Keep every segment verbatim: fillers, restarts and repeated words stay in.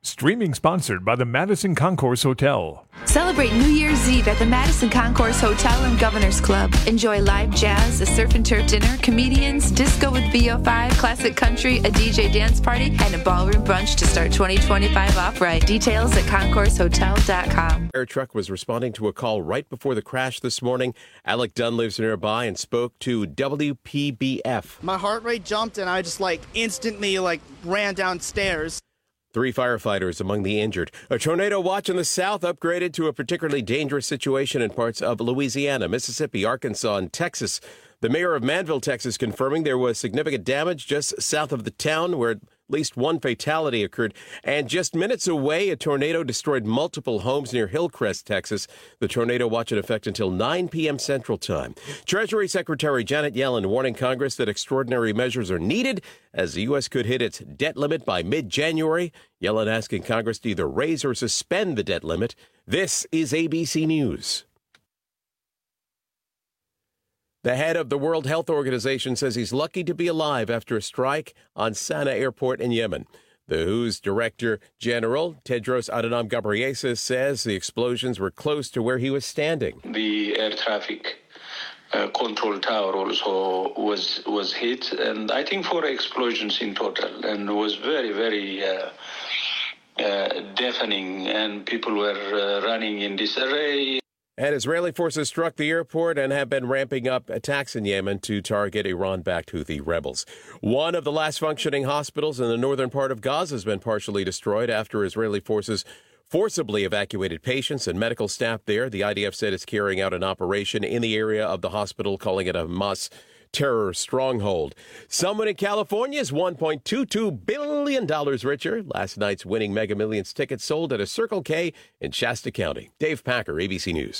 Streaming sponsored by the Madison Concourse Hotel. Celebrate New Year's Eve at the Madison Concourse Hotel and Governor's Club. Enjoy live jazz, a surf and turf dinner, comedians, disco with V O five, classic country, a D J dance party, and a ballroom brunch to start twenty twenty-five off right. Details at concourse hotel dot com. Air truck was responding to a call right before the crash this morning. Alec Dunn lives nearby and spoke to W P B F. My heart rate jumped and I just like instantly like ran downstairs. Three firefighters among the injured. A tornado watch in the south upgraded to a particularly dangerous situation in parts of Louisiana, Mississippi, Arkansas, and Texas. The mayor of Manville, Texas, confirming there was significant damage just south of the town where at least one fatality occurred. And just minutes away, a tornado destroyed multiple homes near Hillcrest, Texas. The tornado watch in effect until nine p.m. Central Time. Treasury Secretary Janet Yellen warning Congress that extraordinary measures are needed as the U S could hit its debt limit by mid-January. Yellen asking Congress to either raise or suspend the debt limit. This is A B C News. The head of the World Health Organization says he's lucky to be alive after a strike on Sana'a Airport in Yemen. The W H O's Director General, Tedros Adhanom Ghebreyesus, says the explosions were close to where he was standing. The air traffic uh, control tower also was was hit, and I think four explosions in total, and it was very, very uh, uh, deafening, and people were uh, running in disarray. And Israeli forces struck the airport and have been ramping up attacks in Yemen to target Iran-backed Houthi rebels. One of the last functioning hospitals in the northern part of Gaza has been partially destroyed after Israeli forces forcibly evacuated patients and medical staff there. The I D F said it's carrying out an operation in the area of the hospital, calling it a Hamas terror stronghold. Someone in California is one point two two billion dollars richer. Last night's winning Mega Millions ticket sold at a Circle K in Shasta County. Dave Packer, A B C News.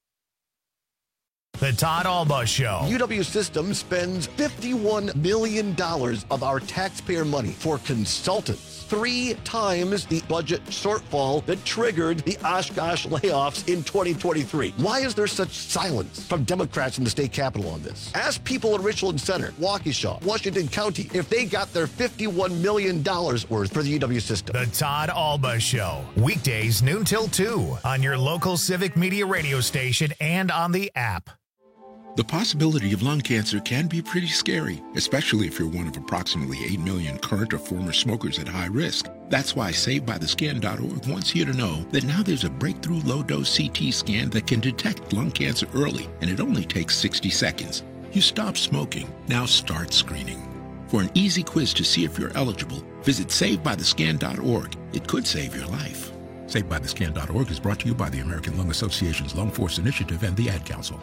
The Todd Alba Show. U W System spends fifty-one million dollars of our taxpayer money for consultants. Three times the budget shortfall that triggered the Oshkosh layoffs in twenty twenty-three. Why is there such silence from Democrats in the state capitol on this? Ask people in Richland Center, Waukesha, Washington County if they got their fifty-one million dollars worth for the U W System. The Todd Alba Show. Weekdays noon till two on your local Civic Media radio station and on the app. The possibility of lung cancer can be pretty scary, especially if you're one of approximately eight million current or former smokers at high risk. That's why Saved By The Scan dot org wants you to know that now there's a breakthrough low-dose C T scan that can detect lung cancer early, and it only takes sixty seconds. You stop smoking, now start screening. For an easy quiz to see if you're eligible, visit Saved By The Scan dot org. It could save your life. Saved By The Scan dot org is brought to you by the American Lung Association's Lung Force Initiative and the Ad Council.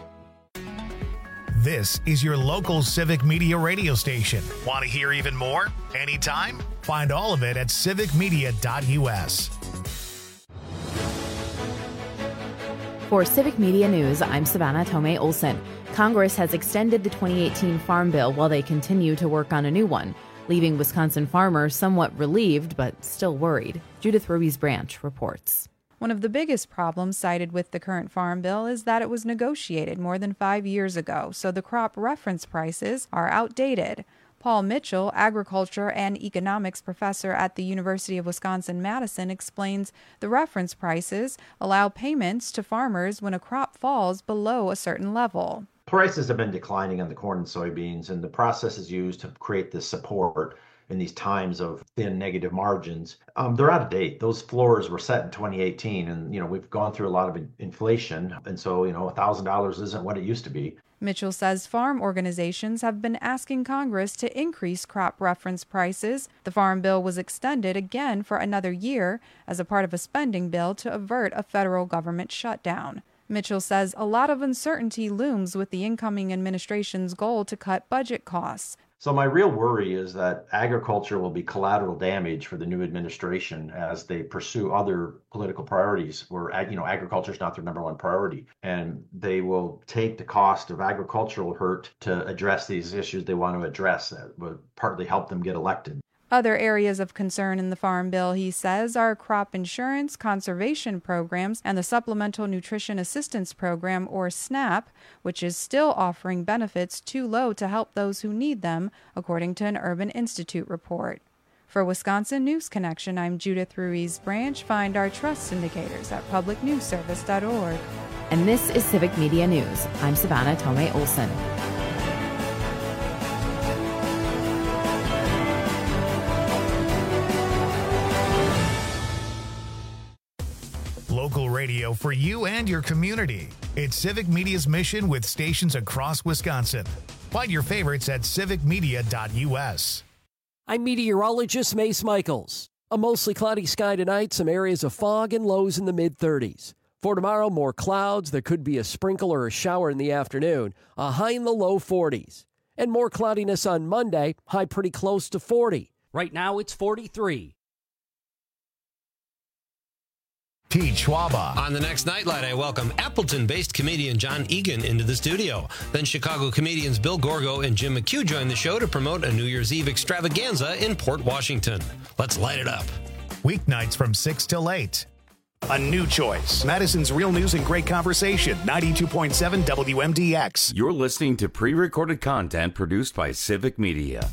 This is your local Civic Media radio station. Want to hear even more? Anytime? Find all of it at civic media dot u s. For Civic Media News, I'm Savannah Tomei Olson. Congress has extended the twenty eighteen Farm Bill while they continue to work on a new one, leaving Wisconsin farmers somewhat relieved but still worried. Judith Ruiz Branch reports. One of the biggest problems cited with the current Farm Bill is that it was negotiated more than five years ago, so the crop reference prices are outdated. Paul Mitchell, agriculture and economics professor at the University of Wisconsin-Madison, explains the reference prices allow payments to farmers when a crop falls below a certain level. Prices have been declining on the corn and soybeans, and the process is used to create this support in these times of thin negative margins. Um, they're out of date. Those floors were set in twenty eighteen, and you know we've gone through a lot of in- inflation, and so you know one thousand dollars isn't what it used to be. Mitchell says farm organizations have been asking Congress to increase crop reference prices. The Farm Bill was extended again for another year as a part of a spending bill to avert a federal government shutdown. Mitchell says a lot of uncertainty looms with the incoming administration's goal to cut budget costs. So my real worry is that agriculture will be collateral damage for the new administration as they pursue other political priorities where, you know, agriculture is not their number one priority. And they will take the cost of agricultural hurt to address these issues they want to address that would partly help them get elected. Other areas of concern in the Farm Bill, he says, are crop insurance, conservation programs, and the Supplemental Nutrition Assistance Program, or SNAP, which is still offering benefits too low to help those who need them, according to an Urban Institute report. For Wisconsin News Connection, I'm Judith Ruiz Branch. Find our trust indicators at public news service dot org. And this is Civic Media News. I'm Savannah Tomei Olson. Local radio for you and your community. It's Civic Media's mission with stations across Wisconsin. Find your favorites at civic media dot u s. I'm meteorologist Mace Michaels. A mostly cloudy sky tonight, some areas of fog and lows in the mid thirties. For tomorrow, more clouds. There could be a sprinkle or a shower in the afternoon, a high in the low forties. And more cloudiness on Monday, high pretty close to forty. Right now, it's forty-three. Pete Schwaba. On the next Nightlight, I welcome Appleton-based comedian John Egan into the studio. Then Chicago comedians Bill Gorgo and Jim McHugh join the show to promote a New Year's Eve extravaganza in Port Washington. Let's light it up. Weeknights from six till eight. A new choice. Madison's Real News and Great Conversation. ninety-two point seven W M D X. You're listening to pre-recorded content produced by Civic Media.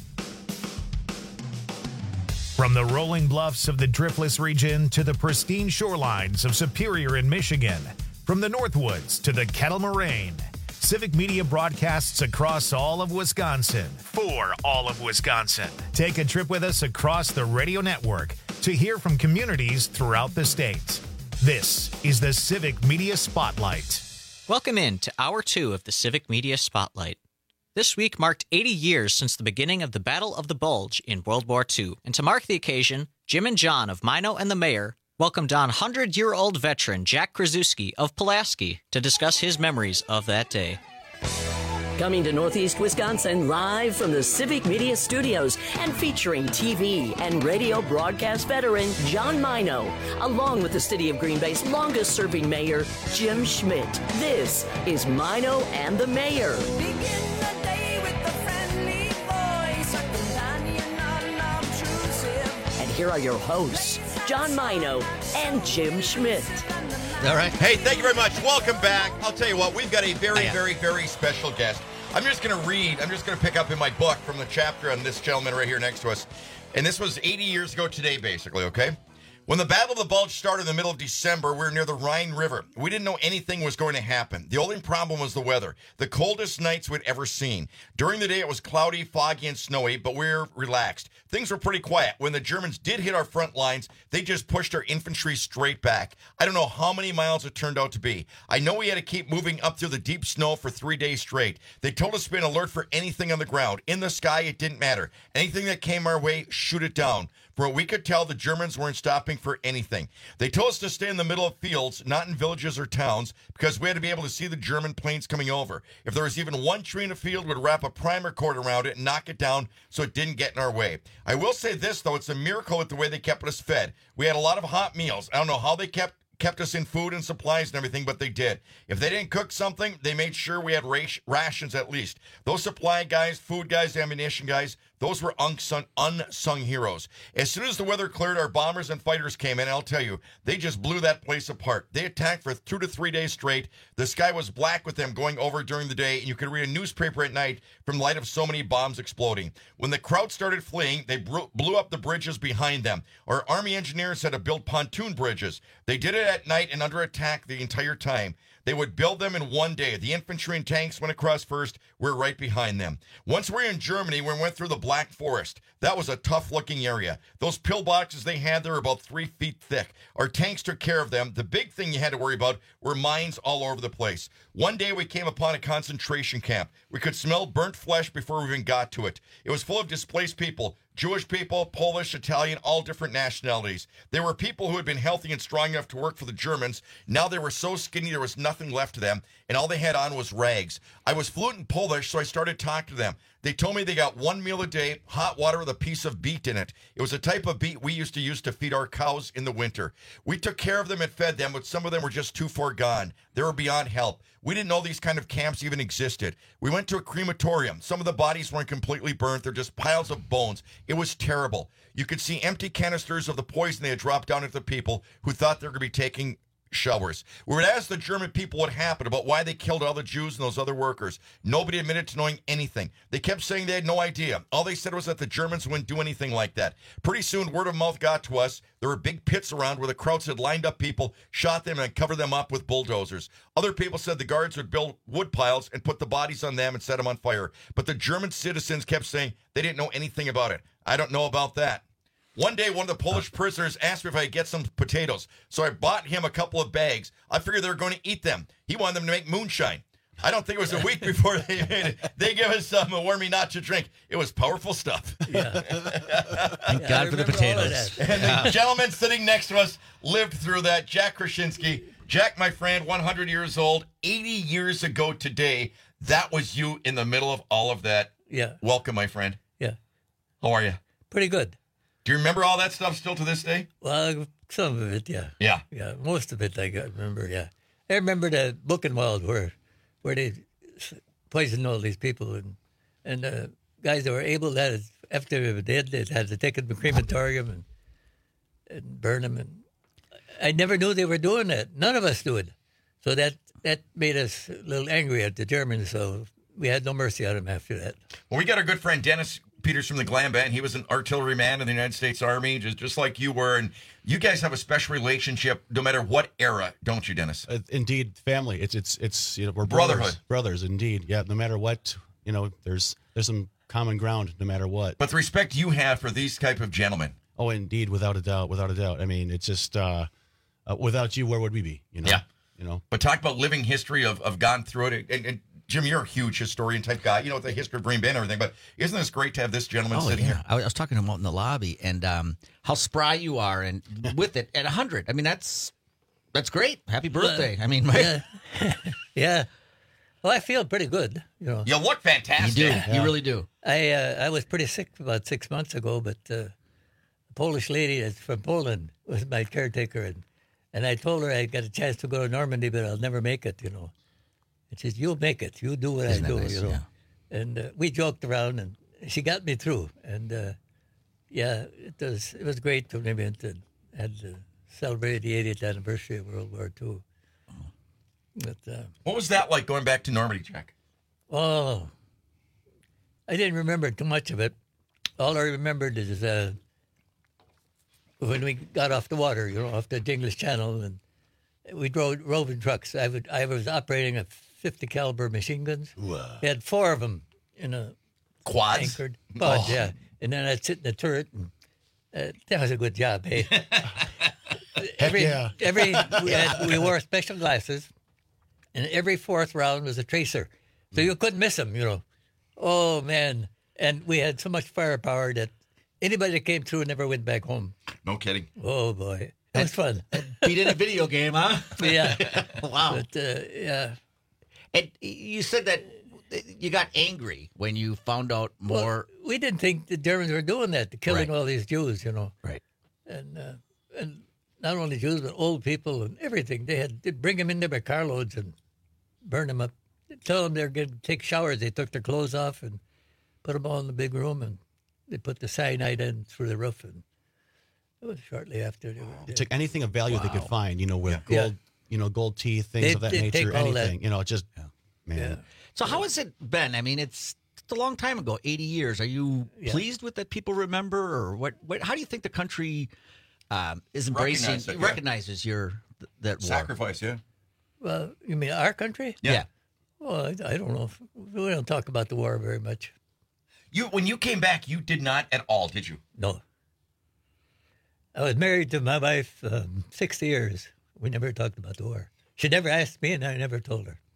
From the rolling bluffs of the Driftless region to the pristine shorelines of Superior in Michigan, from the Northwoods to the Kettle Moraine, Civic Media broadcasts across all of Wisconsin for all of Wisconsin. Take a trip with us across the radio network to hear from communities throughout the state. This is the Civic Media Spotlight. Welcome in to Hour two of the Civic Media Spotlight. This week marked eighty years since the beginning of the Battle of the Bulge in World War Two. And to mark the occasion, Jim and John of Mino and the Mayor welcomed on one hundred-year-old veteran Jack Krasuski of Pulaski to discuss his memories of that day. Coming to Northeast Wisconsin live from the Civic Media Studios and featuring T V and radio broadcast veteran John Mino, along with the City of Green Bay's longest-serving mayor, Jim Schmidt. This is Mino and the Mayor. And here are your hosts, John Mino and Jim Schmidt. All right. Hey, thank you very much. Welcome back. I'll tell you what, we've got a very, very, very special guest. I'm just going to read, I'm just going to pick up in my book from the chapter on this gentleman right here next to us. And this was eighty years ago today, basically, okay? When the Battle of the Bulge started in the middle of December, we were near the Rhine River. We didn't know anything was going to happen. The only problem was the weather. The coldest nights we'd ever seen. During the day, it was cloudy, foggy, and snowy, but we were relaxed. Things were pretty quiet. When the Germans did hit our front lines, they just pushed our infantry straight back. I don't know how many miles it turned out to be. I know we had to keep moving up through the deep snow for three days straight. They told us to be on alert for anything on the ground. In the sky, it didn't matter. Anything that came our way, shoot it down. For what we could tell, the Germans weren't stopping for anything. They told us to stay in the middle of fields, not in villages or towns, because we had to be able to see the German planes coming over. If there was even one tree in a field, we'd wrap a primer cord around it and knock it down so it didn't get in our way. I will say this, though, it's a miracle with the way they kept us fed. We had a lot of hot meals. I don't know how they kept kept us in food and supplies and everything, but they did. If they didn't cook something, they made sure we had rations at least. Those supply guys, food guys, ammunition guys, those were unsung, unsung heroes. As soon as the weather cleared, our bombers and fighters came in. I'll tell you, they just blew that place apart. They attacked for two to three days straight. The sky was black with them going over during the day, and you could read a newspaper at night from the light of so many bombs exploding. When the crowd started fleeing, they blew up the bridges behind them. Our Army engineers had to build pontoon bridges. They did it at night and under attack the entire time. They would build them in one day. The infantry and tanks went across first. We're right behind them. Once we were in Germany, we went through the Black Forest. That was a tough-looking area. Those pillboxes they had there were about three feet thick. Our tanks took care of them. The big thing you had to worry about were mines all over the place. One day we came upon a concentration camp. We could smell burnt flesh before we even got to it. It was full of displaced people. Jewish people, Polish, Italian, all different nationalities. They were people who had been healthy and strong enough to work for the Germans. Now they were so skinny there was nothing left of them, and all they had on was rags. I was fluent in Polish, so I started talking to them. They told me they got one meal a day, hot water with a piece of beet in it. It was a type of beet we used to use to feed our cows in the winter. We took care of them and fed them, but some of them were just too far gone. They were beyond help. We didn't know these kind of camps even existed. We went to a crematorium. Some of the bodies weren't completely burnt. They're just piles of bones. It was terrible. You could see empty canisters of the poison they had dropped down into the people who thought they were going to be taking showers. We would ask the German people what happened, about why they killed all the Jews and those other workers. Nobody admitted to knowing anything. They kept saying they had no idea. All they said was that the Germans wouldn't do anything like that. Pretty soon, word of mouth got to us. There were big pits around where the Krauts had lined up people, shot them, and covered them up with bulldozers. Other people said the guards would build wood piles and put the bodies on them and set them on fire. But the German citizens kept saying they didn't know anything about it. I don't know about that. One day, one of the Polish prisoners asked me if I could get some potatoes, so I bought him a couple of bags. I figured they were going to eat them. He wanted them to make moonshine. I don't think it was a week before they made it. They gave us some and warned me not to drink. It was powerful stuff. Yeah. Thank yeah, God for the potatoes. And yeah. the gentleman sitting next to us lived through that, Jack Krasinski. Jack, my friend, one hundred years old, eighty years ago today. That was you in the middle of all of that. Yeah. Welcome, my friend. Yeah. How are you? Pretty good. Do you remember all that stuff still to this day? Well, some of it, yeah. Yeah. Yeah, most of it I remember, yeah. I remember the Buchenwald where where they poisoned all these people and and uh, guys that were able that after they were dead, they had to take them to crematorium and, and burn them. And I never knew they were doing that. None of us do it. So that, that made us a little angry at the Germans, so we had no mercy on them after that. Well, we got our good friend Dennis Peters from the Glam Band. He was an artilleryman in the United States Army, just just like you were. And you guys have a special relationship no matter what era, don't you, Dennis? Uh, indeed, family. It's it's it's you know we're brotherhood, brothers, brothers. Indeed, yeah. No matter what, you know, there's there's some common ground no matter what. But the respect you have for these type of gentlemen. Oh, indeed, without a doubt, without a doubt. I mean, it's just uh, uh, without you, where would we be? You know. Yeah. You know. But talk about living history of of gone through it. And, and Jim, you're a huge historian type guy, you know, with the history of Green Bay and everything, but isn't this great to have this gentleman oh, sitting yeah. here? I was talking to him out in the lobby, and um, how spry you are, and with it at one hundred. I mean, that's that's great. Happy birthday. I mean, right? Yeah. yeah. Well, I feel pretty good, you know. You look fantastic. You do. Yeah. You really do. I uh, I was pretty sick about six months ago, but uh, a Polish lady that's from Poland was my caretaker, and, and I told her I got a chance to go to Normandy, but I'll never make it, you know. And she said, you'll make it. You do what Isn't I do, nice? you know. Yeah. And uh, we joked around, and she got me through. And, uh, yeah, it was it was great to maybe to had to celebrate the eightieth anniversary of World War Two. But, uh, what was that like going back to Normandy, Jack? Oh, I didn't remember too much of it. All I remembered is uh, when we got off the water, you know, off the English Channel, and we drove roving trucks. I would I was operating a fifty caliber machine guns. Wow. We had four of them in a quads. Anchored quad, Oh. yeah. And then I'd sit in the turret. And, uh, that was a good job, eh? every yeah. every we, had, we wore special glasses, and every fourth round was a tracer, so you couldn't miss them. You know. Oh man! And we had so much firepower that anybody that came through never went back home. No kidding. Oh boy, it was fun. Beat in a video game, huh? Yeah. Wow. But uh, yeah. And you said that you got angry when you found out more. Well, we didn't think the Germans were doing that, killing Right. all these Jews, you know. Right. And uh, and not only Jews, but old people and everything. They had they'd bring them in there by carloads and burn them up. They'd tell them they're going to take showers. They took their clothes off and put them all in the big room, and they put the cyanide in through the roof. And it was shortly after they were They dead. took anything of value they could find, you know, with Yeah. gold, you know, gold teeth, things They- of that they nature, take all that. anything, you know, just, man. So how has it been? I mean, it's, it's a long time ago, eighty years. Are you Yeah. pleased with that people remember, or what? What? How do you think the country um, is embracing Recognize it, yeah. recognizes your th- that war? Sacrifice, yeah. Well, you mean our country? Yeah. Well, I, I don't know. If, we don't talk about the war very much. You when you came back, you did not at all, did you? No. I was married to my wife um, sixty years. We never talked about the war. She never asked me, and I never told her.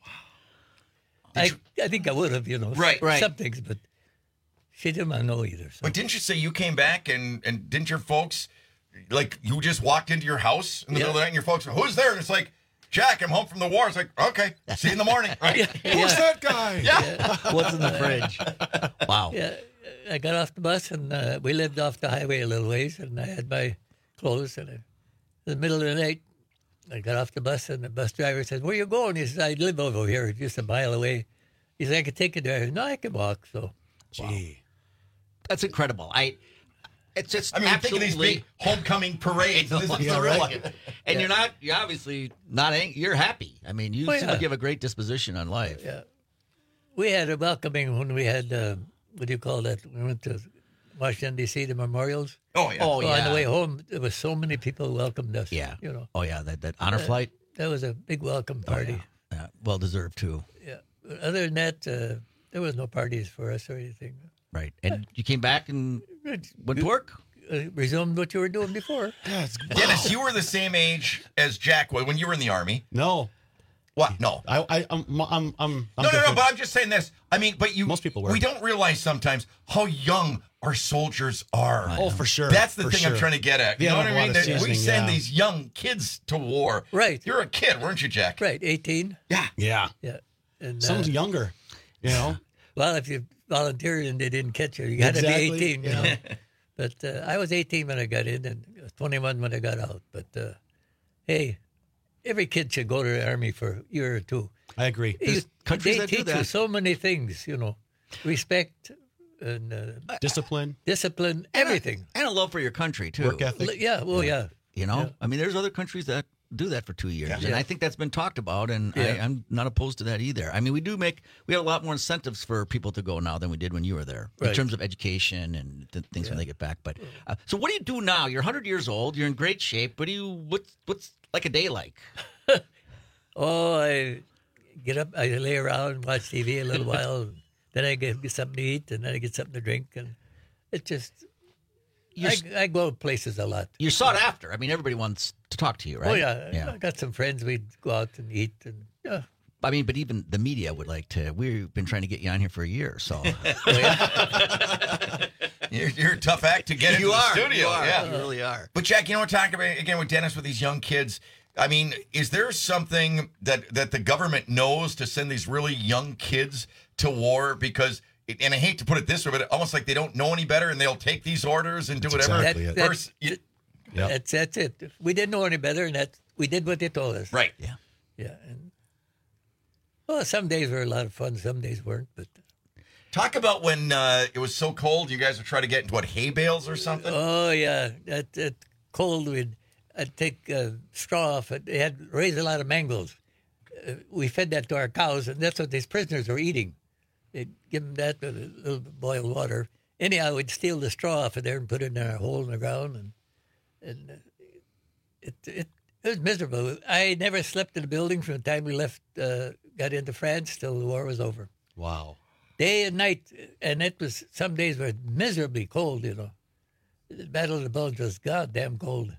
Wow. I, I think I would have, you know, Right, right. some things, but she didn't want to know either. So. But didn't you say you came back and and didn't your folks like you just walked into your house in the Yeah. middle of the night and your folks were, who's there? And it's like, Jack, I'm home from the war. It's like, okay, see you in the morning. Right? Yeah. Who's that guy? Yeah. What's in the fridge? Wow. Yeah, I got off the bus, and uh, we lived off the highway a little ways, and I had my clothes, and I, in the middle of the night, I got off the bus, and the bus driver said, where you going? He said, I live over here, just a mile away. He said, I could take you there. I said, no, I can walk, so. Gee. That's incredible. I It's just I mean, think of these absolutely- big homecoming parades. This is Yeah, the real right. one. And you're not, you're obviously not, ang- you're happy. I mean, you Oh, seem yeah. like you have a great disposition on life. Yeah. We had a welcoming when we had, uh, what do you call that? We went to Washington, D C, the memorials. Oh, yeah. Oh, On yeah. the way home, there was so many people who welcomed us. Yeah. You know. Oh, yeah, that, that honor Uh, flight. That was a big welcome party. Oh, yeah. Well deserved, too. Yeah. But other than that, uh, there was no parties for us or anything. Right. And you came back and went to work? Uh, resumed what you were doing before. Dennis, you were the same age as Jack was when you were in the Army. No. What? No. I, I, I'm, I'm, I'm, I'm No, no, no, different. but I'm just saying this. I mean, but you. Most people were. We don't realize sometimes how young our soldiers are. Oh, for sure. That's the For thing I'm sure. trying to get at. You Yeah, know what a I lot mean? of That we seasoning, send yeah. these young kids to war. Right. You're a kid, weren't you, Jack? Right, eighteen. Yeah. Yeah. Yeah. And, Some's uh, younger, you know? Well, if you volunteered and they didn't catch you, you had Exactly, to be eighteen. You yeah. know? But uh, I was eighteen when I got in and twenty-one when I got out. But uh, hey, every kid should go to the Army for a year or two. I agree. You- There's countries they that do teach you that. so many things, you know, respect and uh, Discipline. discipline, everything. And a love for your country, too. Work ethic. Yeah, well, yeah. You know? Yeah. I mean, there's other countries that do that for two years. Yeah. And Yeah. I think that's been talked about, and I, Yeah. I'm not opposed to that either. I mean, we do make, we have a lot more incentives for people to go now than we did when you were there in Right. terms of education and th- things when they get back. But uh, so what do you do now? You're one hundred years old. You're in great shape. What do you, what's, what's like a day like? Oh, I get up, I lay around and watch T V a little while. Then I get, get something to eat, and then I get something to drink. And it just, You're I, s- I go places a lot. You're sought after. I mean, everybody wants to talk to you, right? Oh, yeah. Yeah. I got some friends. We'd go out and eat. And yeah. I mean, but even the media would like to. We've been trying to get you on here for a year, so. You're, you're a tough act to get You into are, the studio. you are, Yeah. you really are. But Jack, you know, we're talking about again with Dennis with these young kids. I mean, is there something that that the government knows to send these really young kids to war? Because, and I hate to put it this way, but almost like they don't know any better and they'll take these orders and do That's whatever. exactly it. That- First, you- Yep. That's that's it. We didn't know any better, and that we did what they told us. right. Yeah. Yeah. And well, some days were a lot of fun. Some days weren't. But Talk about when uh, it was so cold, you guys would try to get into what, hay bales or something? oh yeah, that, that cold. We'd I'd take uh, straw off it. They had raised a lot of mangles. Uh, we fed that to our cows, and that's what these prisoners were eating. They'd give them that with a little boiled water. Anyhow, we'd steal the straw off of there and put it in a hole in the ground, and and uh, it it it was miserable. I never slept in a building from the time we left, uh, got into France till the war was over. Wow. Day and night, and it was some days were miserably cold. You know, the Battle of the Bulge was goddamn cold.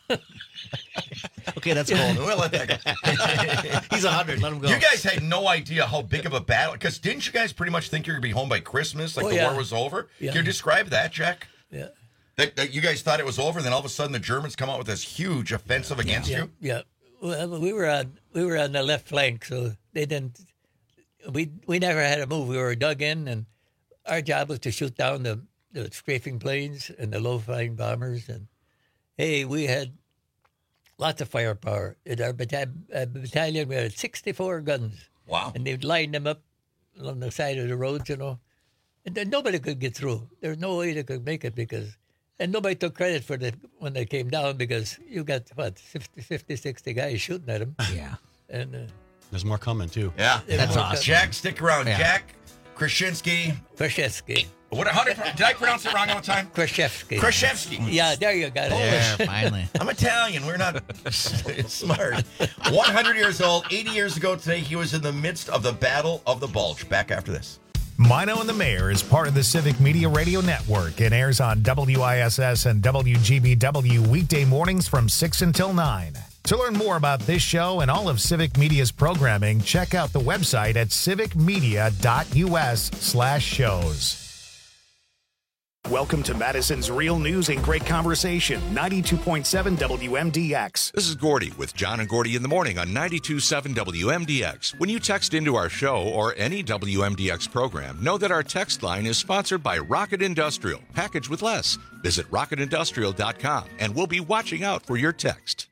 Okay, that's cold. We'll let that go. He's one hundred. Let him go. You guys had no idea how big of a battle, because didn't you guys pretty much think you were going to be home by Christmas, like Oh, the yeah. war was over? Yeah. Can you describe that, Jack? Yeah. That, that you guys thought it was over, and then all of a sudden the Germans come out with this huge offensive against Yeah, you? yeah. Well, we were on we were on the left flank, so they didn't. We we never had to move. We were dug in, and our job was to shoot down the, the strafing planes and the low-flying bombers. And hey, we had lots of firepower. In our bata- uh, battalion, we had sixty-four guns. Wow! And they'd line them up along the side of the roads, you know, and then nobody could get through. There was no way they could make it because. And nobody took credit for it when they came down because you got, what, fifty, fifty, sixty guys shooting at them. Yeah. And uh, There's more coming, too. Yeah. That's awesome. Jack, stick around. Yeah. Jack Krasinski. Krasinski. What, how did, did I pronounce it wrong all the time? Krashevsky. Krashevsky. Yeah, there you got it. There, finally. I'm Italian. We're not smart. one hundred years old, eighty years ago today, he was in the midst of the Battle of the Bulge. Back after this. Mino and the Mayor is part of the Civic Media Radio Network and airs on W I S S and W G B W weekday mornings from six until nine. To learn more about this show and all of Civic Media's programming, check out the website at civicmedia.us slash shows. Welcome to Madison's Real News and Great Conversation, ninety-two point seven W M D X. This is Gordy with John and Gordy in the morning on ninety-two point seven W M D X. When you text into our show or any W M D X program, know that our text line is sponsored by Rocket Industrial. Package with less. Visit rocket industrial dot com and we'll be watching out for your text.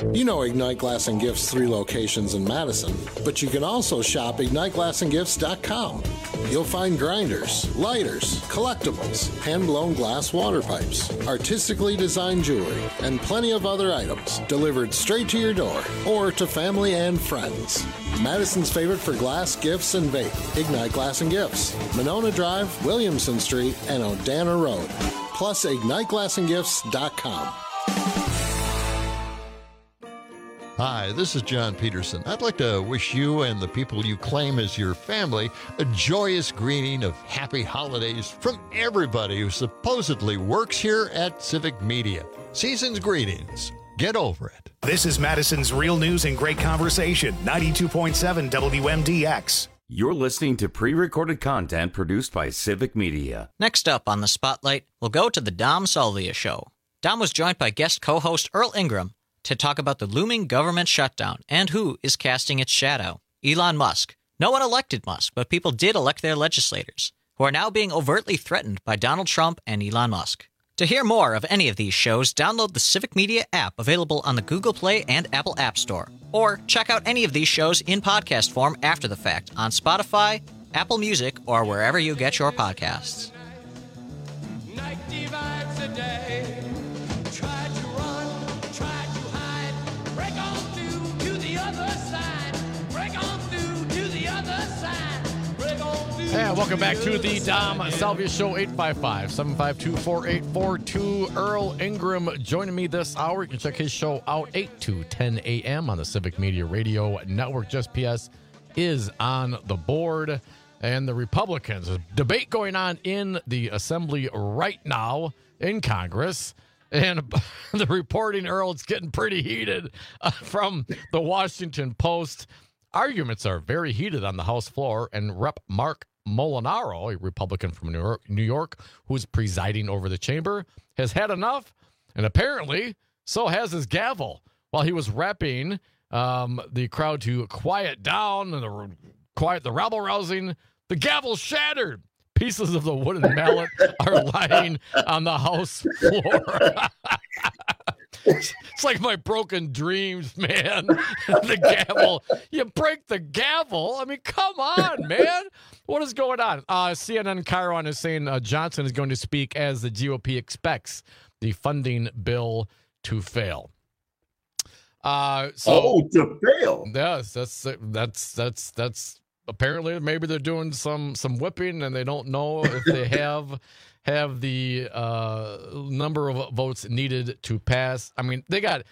You know Ignite Glass and Gifts' three locations in Madison, but you can also shop ignite glass and gifts dot com. You'll find grinders, lighters, collectibles, hand-blown glass water pipes, artistically designed jewelry, and plenty of other items delivered straight to your door or to family and friends. Madison's favorite for glass, gifts, and vape, Ignite Glass and Gifts, Monona Drive, Williamson Street, and Odana Road. Plus, ignite glass and gifts dot com. Hi, this is John Peterson. I'd like to wish you and the people you claim as your family a joyous greeting of happy holidays from everybody who supposedly works here at Civic Media. Season's greetings. Get over it. This is Madison's Real News and Great Conversation, ninety-two point seven W M D X. You're listening to pre-recorded content produced by Civic Media. Next up on the Spotlight, we'll go to the Dom Salvia Show. Dom was joined by guest co-host Earl Ingram to talk about the looming government shutdown and who is casting its shadow. Elon Musk. No one elected Musk, but people did elect their legislators, who are now being overtly threatened by Donald Trump and Elon Musk. To hear more of any of these shows, download the Civic Media app available on the Google Play and Apple App Store. Or check out any of these shows in podcast form after the fact on Spotify, Apple Music, or wherever you get your podcasts. Night divides the day. Try to run, try to hide. Break on through to the other side. Break on through to the other side. Break on through. And welcome back to the Dom Salvia Show. Eight five five, seven five two, four eight four two. Earl Ingram joining me this hour. You can check his show out eight to ten a.m. on the Civic Media Radio Network. Just P S is on the board. And the Republicans, a debate going on in the Assembly right now in Congress. And the reporting, Earl, it's getting pretty heated uh, from the Washington Post. Arguments are very heated on the House floor, and Rep Mark Molinaro, a Republican from New York, New York, who's presiding over the chamber, has had enough, and apparently so has his gavel. While he was repping um, the crowd to quiet down and the, quiet the rabble-rousing, the gavel shattered. Pieces of the wooden mallet are lying on the House floor. It's like my broken dreams, man. The gavel. You break the gavel? I mean, come on, man. What is going on? Uh, C N N Chiron is saying uh, Johnson is going to speak as the G O P expects the funding bill to fail. Uh, so, oh, to fail? Yes, that's that's that's that's. Apparently, maybe they're doing some some whipping, and they don't know if they have have the uh, number of votes needed to pass. I mean, they got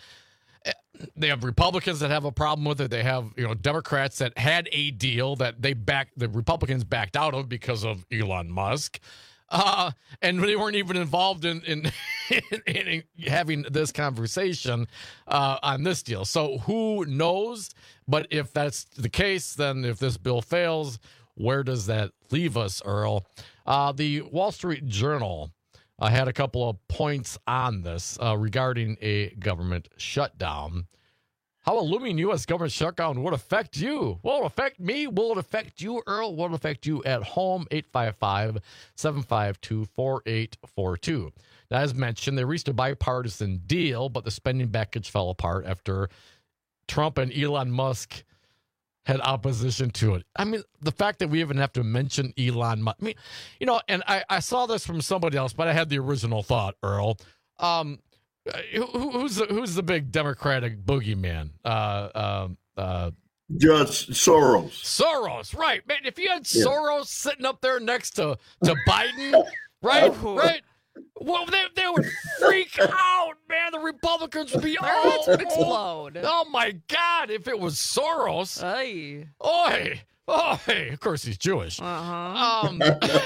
they have Republicans that have a problem with it. They have you know Democrats that had a deal that they backed the Republicans backed out of because of Elon Musk, uh, and they weren't even involved in in, in, in having this conversation uh, on this deal. So who knows? But if that's the case, then if this bill fails, where does that leave us, Earl? Uh, the Wall Street Journal uh, had a couple of points on this uh, regarding a government shutdown. How a looming U S government shutdown would affect you. Will it affect me? Will it affect you, Earl? Will it affect you at home? eight five five, seven five two, four eight four two. Now, as mentioned, they reached a bipartisan deal, but the spending package fell apart after Trump and Elon Musk had opposition to it. I mean, the fact that we even have to mention Elon Musk. I mean, you know, and I, I saw this from somebody else, but I had the original thought, Earl. Um, who, who's, the, who's the big Democratic boogeyman? Uh, um, uh, Just Soros. Soros, right. Man, if you had Yeah. Soros sitting up there next to, to Biden, right, right. Well, they, they would freak out, man. The Republicans would be all explode. Oh, my God, if it was Soros. Aye. Oi. Oi. Of course, he's Jewish. Uh-huh. Um,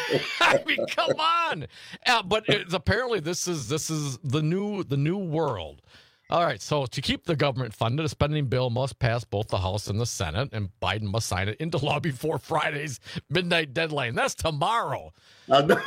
I mean, come on. Uh, but it's, apparently this is this is the new the new world. All right, so to keep the government funded, a spending bill must pass both the House and the Senate, and Biden must sign it into law before Friday's midnight deadline. That's tomorrow. I know.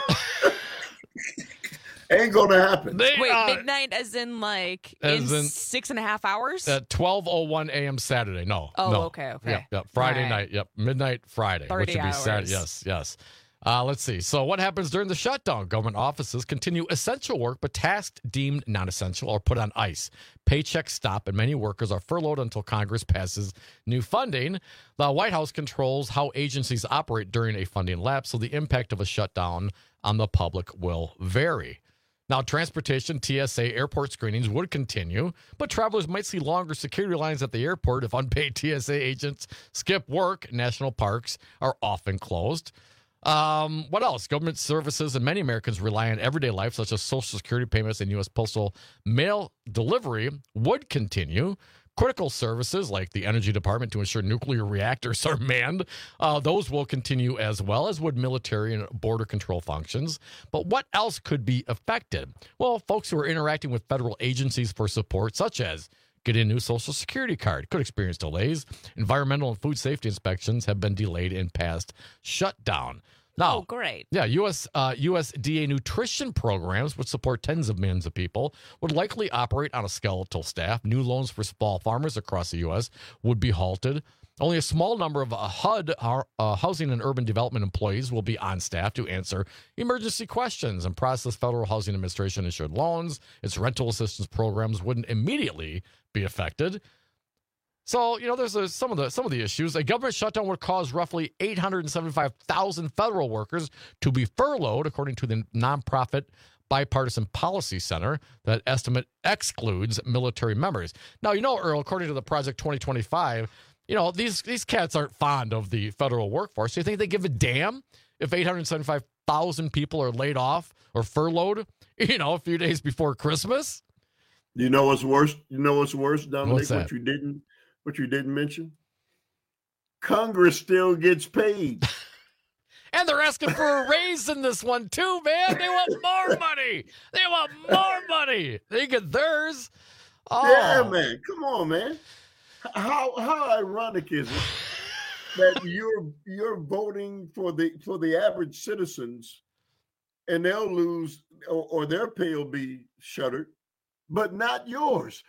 Ain't gonna happen. They, Wait, uh, midnight as in like as in, in- six and a half hours? At twelve oh one a.m. Saturday. No. Oh, no. okay, okay. Yep, yep. Friday All right. night. Yep. Midnight Friday. Which thirty would be Saturday. hours. Yes, yes. Uh, let's see. So what happens during the shutdown? Government offices continue essential work, but tasks deemed non-essential are put on ice. Paychecks stop, and many workers are furloughed until Congress passes new funding. The White House controls how agencies operate during a funding lapse, so the impact of a shutdown on the public will vary. Now, transportation, T S A, airport screenings would continue, but travelers might see longer security lines at the airport if unpaid T S A agents skip work. National parks are often closed. Um, what else? Government services and many Americans rely on everyday life, such as Social Security payments and U S postal mail delivery, would continue. Critical services like the Energy Department to ensure nuclear reactors are manned, uh, those will continue as well, as would military and border control functions. But what else could be affected? Well, folks who are interacting with federal agencies for support, such as getting a new Social Security card, could experience delays. Environmental and food safety inspections have been delayed in past shutdown. Now, oh, great. Yeah, U S Uh, U S D A nutrition programs, which support tens of millions of people, would likely operate on a skeletal staff. New loans for small farmers across the U S would be halted. Only a small number of uh, H U D, uh, Housing and Urban Development employees, will be on staff to answer emergency questions and process Federal Housing Administration insured loans. Its rental assistance programs wouldn't immediately be affected. So, you know, there's a, some of the some of the issues. A government shutdown would cause roughly eight hundred seventy-five thousand federal workers to be furloughed, according to the nonprofit Bipartisan Policy Center. That estimate excludes military members. Now, you know, Earl, according to the Project twenty twenty-five, you know, these these cats aren't fond of the federal workforce. Do you think they give a damn if eight hundred seventy-five thousand people are laid off or furloughed, you know, a few days before Christmas? You know what's worse? You know what's worse, Dominic? What's that? What you didn't what you didn't mention? Congress still gets paid. And they're asking for a raise in this one too, man. They want more money. They want more money. They get theirs. Oh. Yeah, man. Come on, man. How how ironic is it that you're you're voting for the for the average citizens, and they'll lose or, or their pay will be shuttered, but not yours.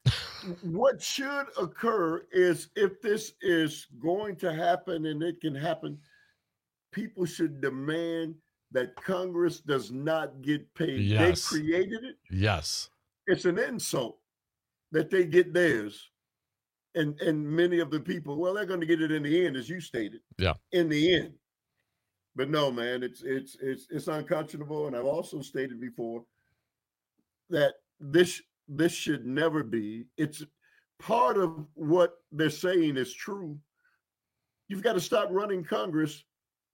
What should occur is, if this is going to happen, and it can happen, people should demand that Congress does not get paid. Yes. They created it. Yes. It's an insult that they get theirs. And and many of the people, well, they're going to get it in the end, as you stated. Yeah. In the end. But no, man, it's it's it's it's unconscionable. And I've also stated before that this this should never be. It's part of what they're saying is true. You've got to stop running Congress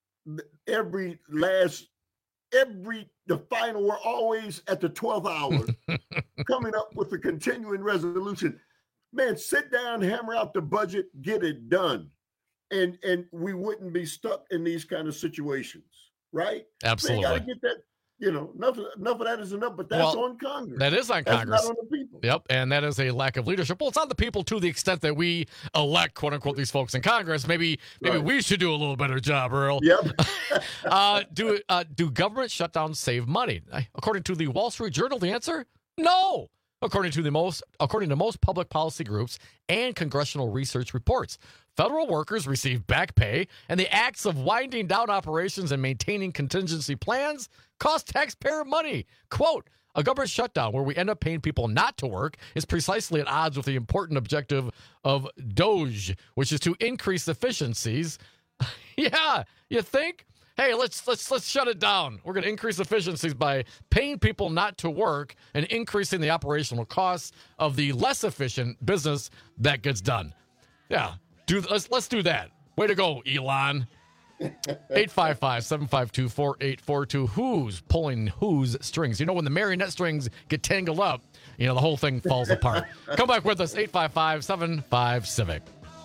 every last every the final. We're always at the twelfth hour coming up with a continuing resolution. Man, sit down, hammer out the budget, get it done. And and we wouldn't be stuck in these kind of situations, right? Absolutely. Man, you gotta get that, you know, enough, enough of that is enough, but that's Well, on Congress. That is on That's Congress. not on the people. Yep, and that is a lack of leadership. Well, it's on the people to the extent that we elect, quote unquote, these folks in Congress. Maybe maybe Right. we should do a little better job, Earl. Yep. uh, do uh, do government shutdowns save money? According to the Wall Street Journal, the answer: no. According to the most, according to most public policy groups and congressional research reports, federal workers receive back pay, and the acts of winding down operations and maintaining contingency plans cost taxpayer money. Quote, a government shutdown where we end up paying people not to work is precisely at odds with the important objective of DOGE, which is to increase efficiencies. Yeah, you think? Hey, let's let's let's shut it down. We're going to increase efficiencies by paying people not to work and increasing the operational costs of the less efficient business that gets done. Yeah, do let's let's do that. Way to go, Elon. eight five five, seven five two, four eight four two. Who's pulling whose strings? You know, when the marionette strings get tangled up, you know, the whole thing falls apart. Come back with us, eight five five, seven five, Civic.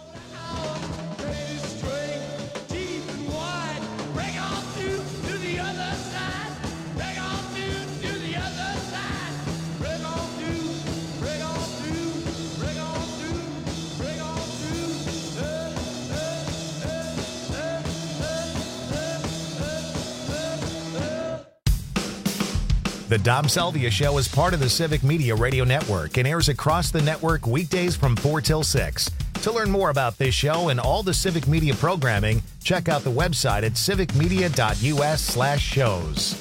The Dom Salvia Show is part of the Civic Media Radio Network and airs across the network weekdays from four till six. To learn more about this show and all the Civic Media programming, check out the website at civicmedia.us slash shows.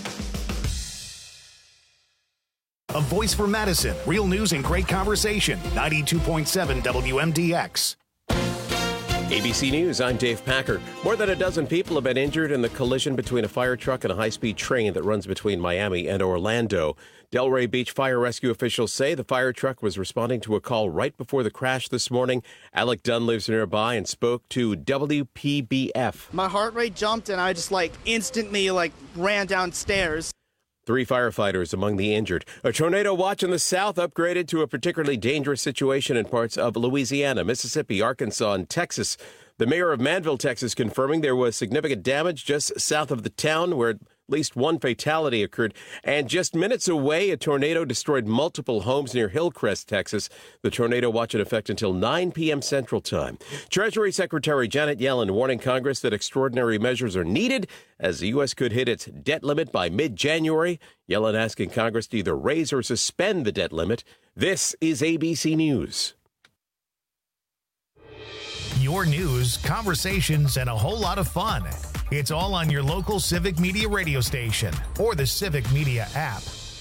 A voice for Madison. Real news and great conversation. ninety-two point seven W M D X. A B C News, I'm Dave Packer. More than a dozen people have been injured in the collision between a fire truck and a high-speed train that runs between Miami and Orlando. Delray Beach fire rescue officials say the fire truck was responding to a call right before the crash this morning. Alec Dunn lives nearby and spoke to W P B F. My heart rate jumped and I just like instantly like ran downstairs. Three firefighters among the injured. A tornado watch in the south upgraded to a particularly dangerous situation in parts of Louisiana, Mississippi, Arkansas, and Texas. The mayor of Manville, Texas, confirming there was significant damage just south of the town where at least one fatality occurred. And just minutes away, a tornado destroyed multiple homes near Hillcrest, Texas. The tornado watch in effect until nine p.m. Central Time. Treasury Secretary Janet Yellen warning Congress that extraordinary measures are needed as the U S could hit its debt limit by mid-January. Yellen asking Congress to either raise or suspend the debt limit. This is A B C News. Your news, conversations, and a whole lot of fun. It's all on your local Civic Media radio station or the Civic Media app.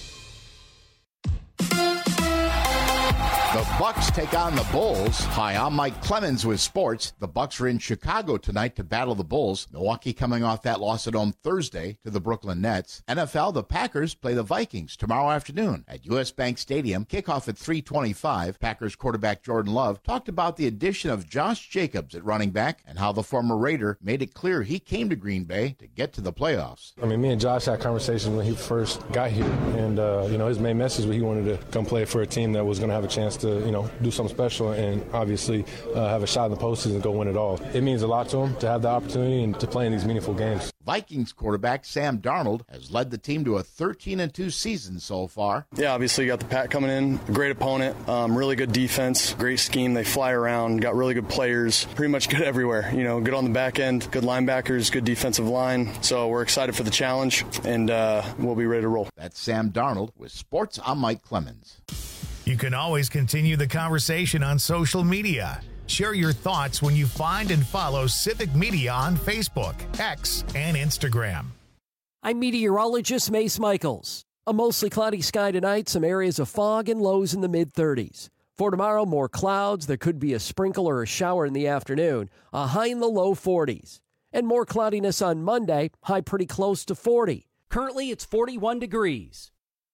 The Bucks take on the Bulls. Hi, I'm Mike Clemens with sports. The Bucks are in Chicago tonight to battle the Bulls. Milwaukee coming off that loss at home Thursday to the Brooklyn Nets. N F L, the Packers play the Vikings tomorrow afternoon at U S. Bank Stadium. Kickoff at three twenty-five. Packers quarterback Jordan Love talked about the addition of Josh Jacobs at running back and how the former Raider made it clear he came to Green Bay to get to the playoffs. I mean, me and Josh had conversations when he first got here, and uh, you know, his main message was he wanted to come play for a team that was going to have a chance to, you know, do something special and obviously uh, have a shot in the postseason and go win it all. It means a lot to him to have the opportunity and to play in these meaningful games. Vikings quarterback Sam Darnold has led the team to a thirteen and two season so far. Yeah, obviously you got the Pack coming in, a great opponent, um, really good defense, great scheme. They fly around, got really good players, pretty much good everywhere. You know, good on the back end, good linebackers, good defensive line. So we're excited for the challenge, and uh, we'll be ready to roll. That's Sam Darnold with Sports. I'm Mike Clemens. You can always continue the conversation on social media. Share your thoughts when you find and follow Civic Media on Facebook, X, and Instagram. I'm meteorologist Mace Michaels. A mostly cloudy sky tonight, some areas of fog and lows in the mid thirties. For tomorrow, more clouds. There could be a sprinkle or a shower in the afternoon, a high in the low forties. And more cloudiness on Monday, high pretty close to forty. Currently, it's forty-one degrees.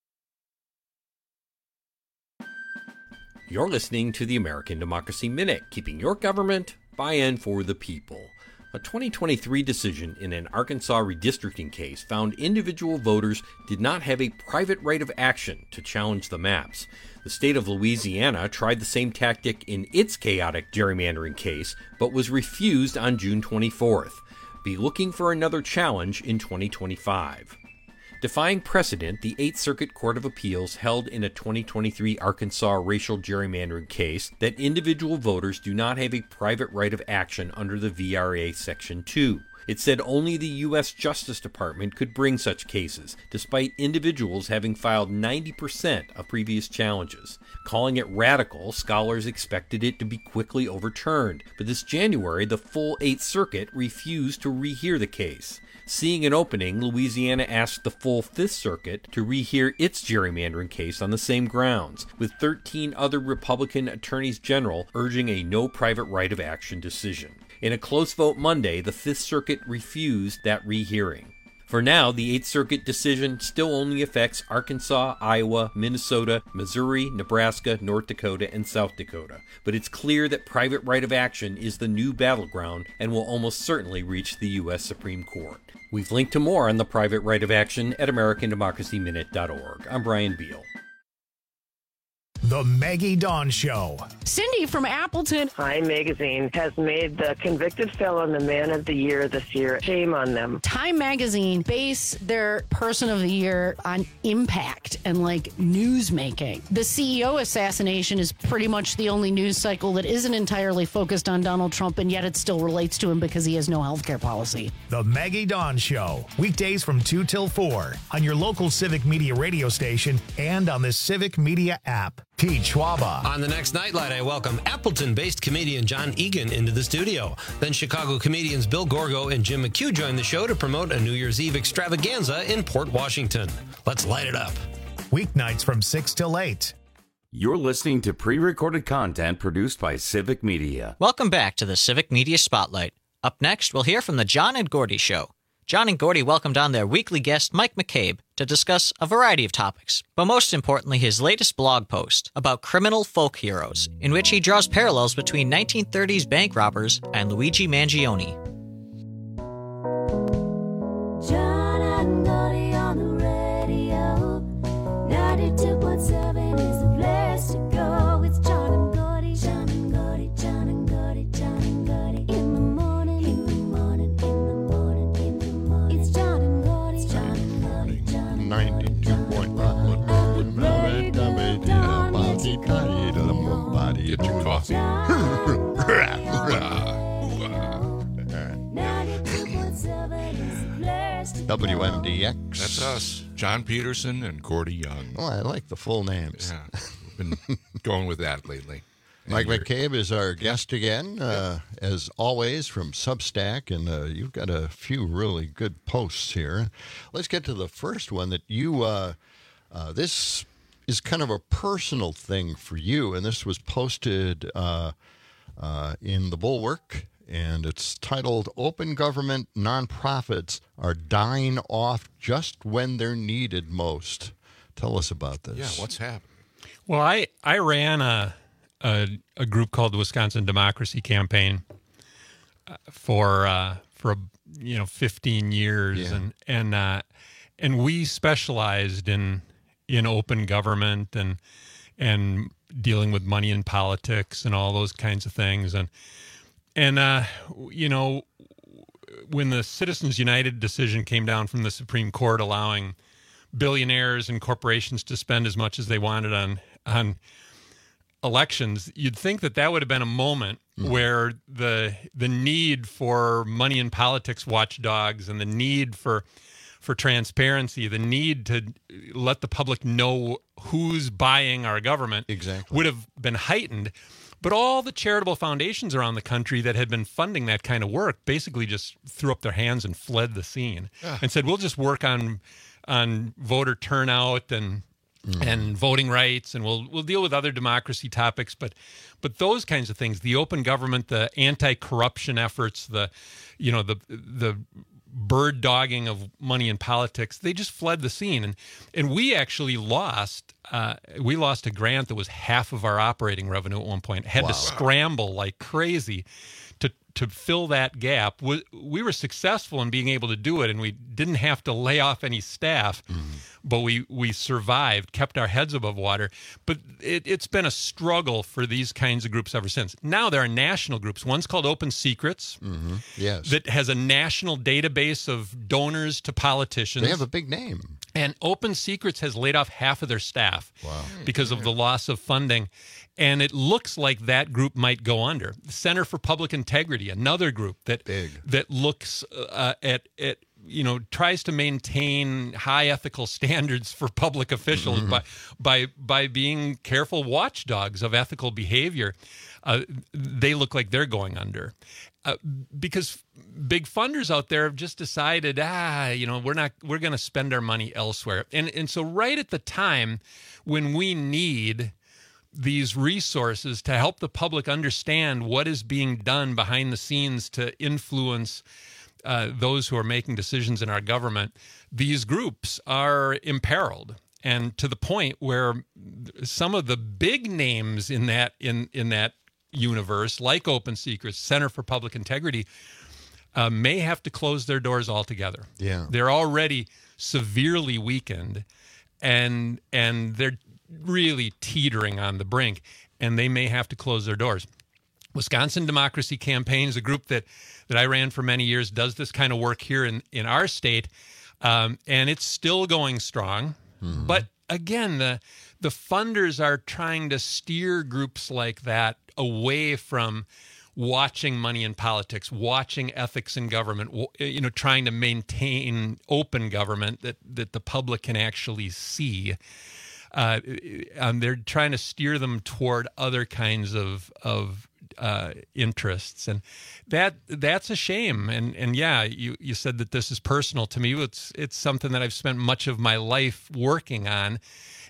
You're listening to the American Democracy Minute, keeping your government by and for the people. A twenty twenty-three decision in an Arkansas redistricting case found individual voters did not have a private right of action to challenge the maps. The state of Louisiana tried the same tactic in its chaotic gerrymandering case, but was refused on June twenty-fourth. Be looking for another challenge in twenty twenty-five. Defying precedent, the Eighth Circuit Court of Appeals held in a twenty twenty-three Arkansas racial gerrymandering case that individual voters do not have a private right of action under the V R A Section two. It said only the U S Justice Department could bring such cases, despite individuals having filed ninety percent of previous challenges. Calling it radical, scholars expected it to be quickly overturned, but this January the full Eighth Circuit refused to rehear the case. Seeing an opening, Louisiana asked the full Fifth Circuit to rehear its gerrymandering case on the same grounds, with thirteen other Republican attorneys general urging a no private right of action decision. In a close vote Monday, the Fifth Circuit refused that rehearing. For now, the Eighth Circuit decision still only affects Arkansas, Iowa, Minnesota, Missouri, Nebraska, North Dakota, and South Dakota. But it's clear that private right of action is the new battleground and will almost certainly reach the U S Supreme Court. We've linked to more on the private right of action at American Democracy Minute dot org. I'm Brian Beal. The Maggie Dawn Show. Cindy from Appleton. Time Magazine has made the convicted felon the man of the year this year. Shame on them. Time Magazine base their person of the year on impact and like news making. The C E O assassination is pretty much the only news cycle that isn't entirely focused on Donald Trump, and yet it still relates to him because he has no health care policy. The Maggie Dawn Show. Weekdays from two till four on your local Civic Media radio station and on the Civic Media app. Pete Schwaba. On the next Nightlight, I welcome Appleton-based comedian John Egan into the studio. Then Chicago comedians Bill Gorgo and Jim McHugh join the show to promote a New Year's Eve extravaganza in Port Washington. Let's light it up. Weeknights from six till eight. You're listening to pre-recorded content produced by Civic Media. Welcome back to the Civic Media Spotlight. Up next, we'll hear from the John and Gordy Show. John and Gordy welcomed on their weekly guest, Mike McCabe, to discuss a variety of topics, but most importantly, his latest blog post about criminal folk heroes, in which he draws parallels between nineteen thirties bank robbers and Luigi Mangione. John and Gordy on the radio. ninety-two point seven is the place to go. It's John and Gordy, John and Gordy, John and Gordy, John and Gordy. In the morning, in the morning, in the morning, in the morning. It's John and Gordy, John and Gordy, John and Gordy. ninety-two point five. Get your coffee. W M D X. That's us, John Peterson and Gordy Young. Oh, I like the full names. Yeah, been going with that lately. Mike McCabe is our guest again, uh, as always, from Substack, and uh, you've got a few really good posts here. Let's get to the first one that you, uh, uh, this is kind of a personal thing for you, and this was posted uh, uh, in the Bulwark, and it's titled, Open Government Nonprofits Are Dying Off Just When They're Needed Most. Tell us about this. Yeah, what's happening? Well, I, I ran a, a a group called the Wisconsin Democracy Campaign for uh, for you know fifteen years, Yeah. and and uh, and we specialized in in open government and and dealing with money in politics and all those kinds of things, and and uh, you know when the Citizens United decision came down from the Supreme Court allowing billionaires and corporations to spend as much as they wanted on on elections, you'd think that that would have been a moment mm. where the the need for money in politics watchdogs and the need for for transparency, the need to let the public know who's buying our government exactly. would have been heightened. But all the charitable foundations around the country that had been funding that kind of work basically just threw up their hands and fled the scene Ah. and said, we'll just work on on voter turnout and Mm. and voting rights, and we'll we'll deal with other democracy topics, but but those kinds of things, the open government, the anti-corruption efforts, the you know the the bird dogging of money in politics, they just fled the scene, and and we actually lost uh, we lost a grant that was half of our operating revenue at one point. Had Wow. to scramble like crazy to to fill that gap. We, we were successful in being able to do it, and we didn't have to lay off any staff, mm-hmm. but we, we survived, kept our heads above water. But it, it's been a struggle for these kinds of groups ever since. Now there are national groups. One's called Open Secrets, mm-hmm. yes. that has a national database of donors to politicians. They have a big name. And Open Secrets has laid off half of their staff wow. because of the loss of funding. And it looks like that group might go under. The Center for Public Integrity, another group that Big. that looks uh, at at you know tries to maintain high ethical standards for public officials mm-hmm. by by by being careful watchdogs of ethical behavior. Uh, they look like they're going under. Uh, because big funders out there have just decided, ah, you know, we're not, we're going to spend our money elsewhere. And and so right at the time when we need these resources to help the public understand what is being done behind the scenes to influence uh, those who are making decisions in our government, these groups are imperiled. And to the point where some of the big names in that in in that universe, like Open Secrets, Center for Public Integrity, uh, may have to close their doors altogether. Yeah, they're already severely weakened, and and they're really teetering on the brink, and they may have to close their doors. Wisconsin Democracy Campaign is a group that that I ran for many years, does this kind of work here in in our state, um, and it's still going strong. Mm-hmm. But again, the the funders are trying to steer groups like that away from watching money in politics, watching ethics in government, you know, trying to maintain open government that, that the public can actually see. uh, um, they're trying to steer them toward other kinds of of uh, interests, and that that's a shame. And and yeah, you you said that this is personal to me. It's it's something that I've spent much of my life working on,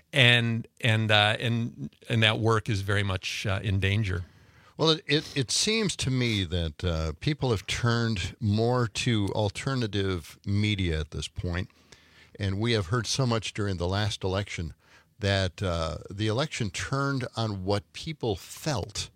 and and uh, and and that work is very much uh, in danger. Well, it, it, it seems to me that uh, people have turned more to alternative media at this point, and we have heard so much during the last election that uh, the election turned on what people felt.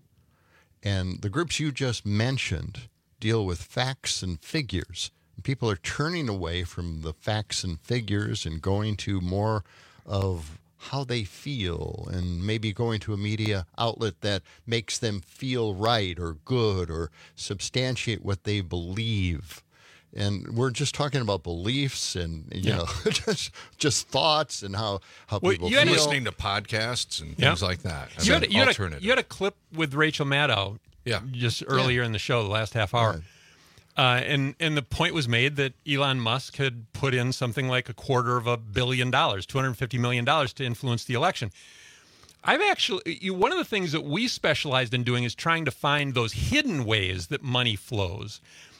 And the groups you just mentioned deal with facts and figures. People are turning away from the facts and figures and going to more of how they feel, and maybe going to a media outlet that makes them feel right or good or substantiate what they believe. And we're just talking about beliefs and, you Yeah. know, just just thoughts and how, how Well, people you had feel. a- Listening to podcasts and Yeah. things like that. I You mean, had, you, had a, alternative. you had a clip with Rachel Maddow Yeah. just earlier in the show, the last half hour. Right. Uh, and, and the point was made that Elon Musk had put in something like a quarter of a billion dollars, two hundred fifty million dollars, to influence the election. I've actually, you, one of the things that we specialized in doing is trying to find those hidden ways that money flows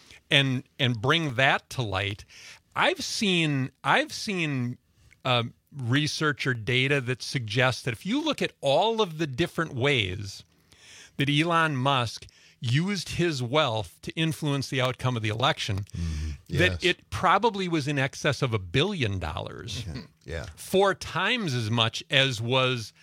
and and bring that to light. I've seen, I've seen uh, research or data that suggests that if you look at all of the different ways that Elon Musk used his wealth to influence the outcome of the election, Yes. that it probably was in excess of a billion dollars. Yeah. Four times as much as was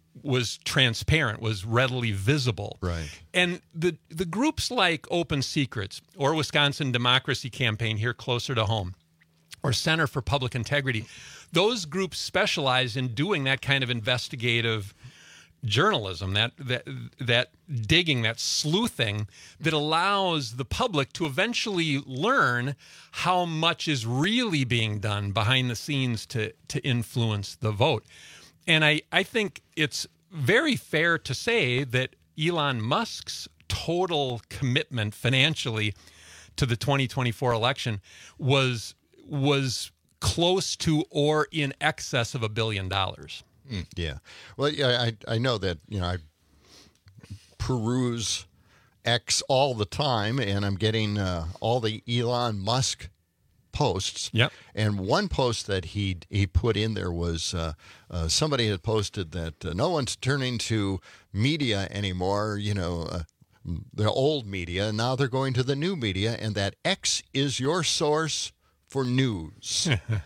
was transparent, was readily visible. Right. And the the groups like Open Secrets or Wisconsin Democracy Campaign here closer to home, or Center for Public Integrity, those groups specialize in doing that kind of investigative journalism, that that that digging, that sleuthing that allows the public to eventually learn how much is really being done behind the scenes to to influence the vote. And I, I think it's very fair to say that Elon Musk's total commitment financially to the twenty twenty-four election was was close to or in excess of a billion dollars. Mm, yeah. Well, yeah, I I know that, you know, I peruse X all the time, and I'm getting uh, all the Elon Musk posts. Yep. And one post that he he put in there was uh, uh, somebody had posted that uh, no one's turning to media anymore, you know, uh, the old media, and now they're going to the new media, and that X is your source for news.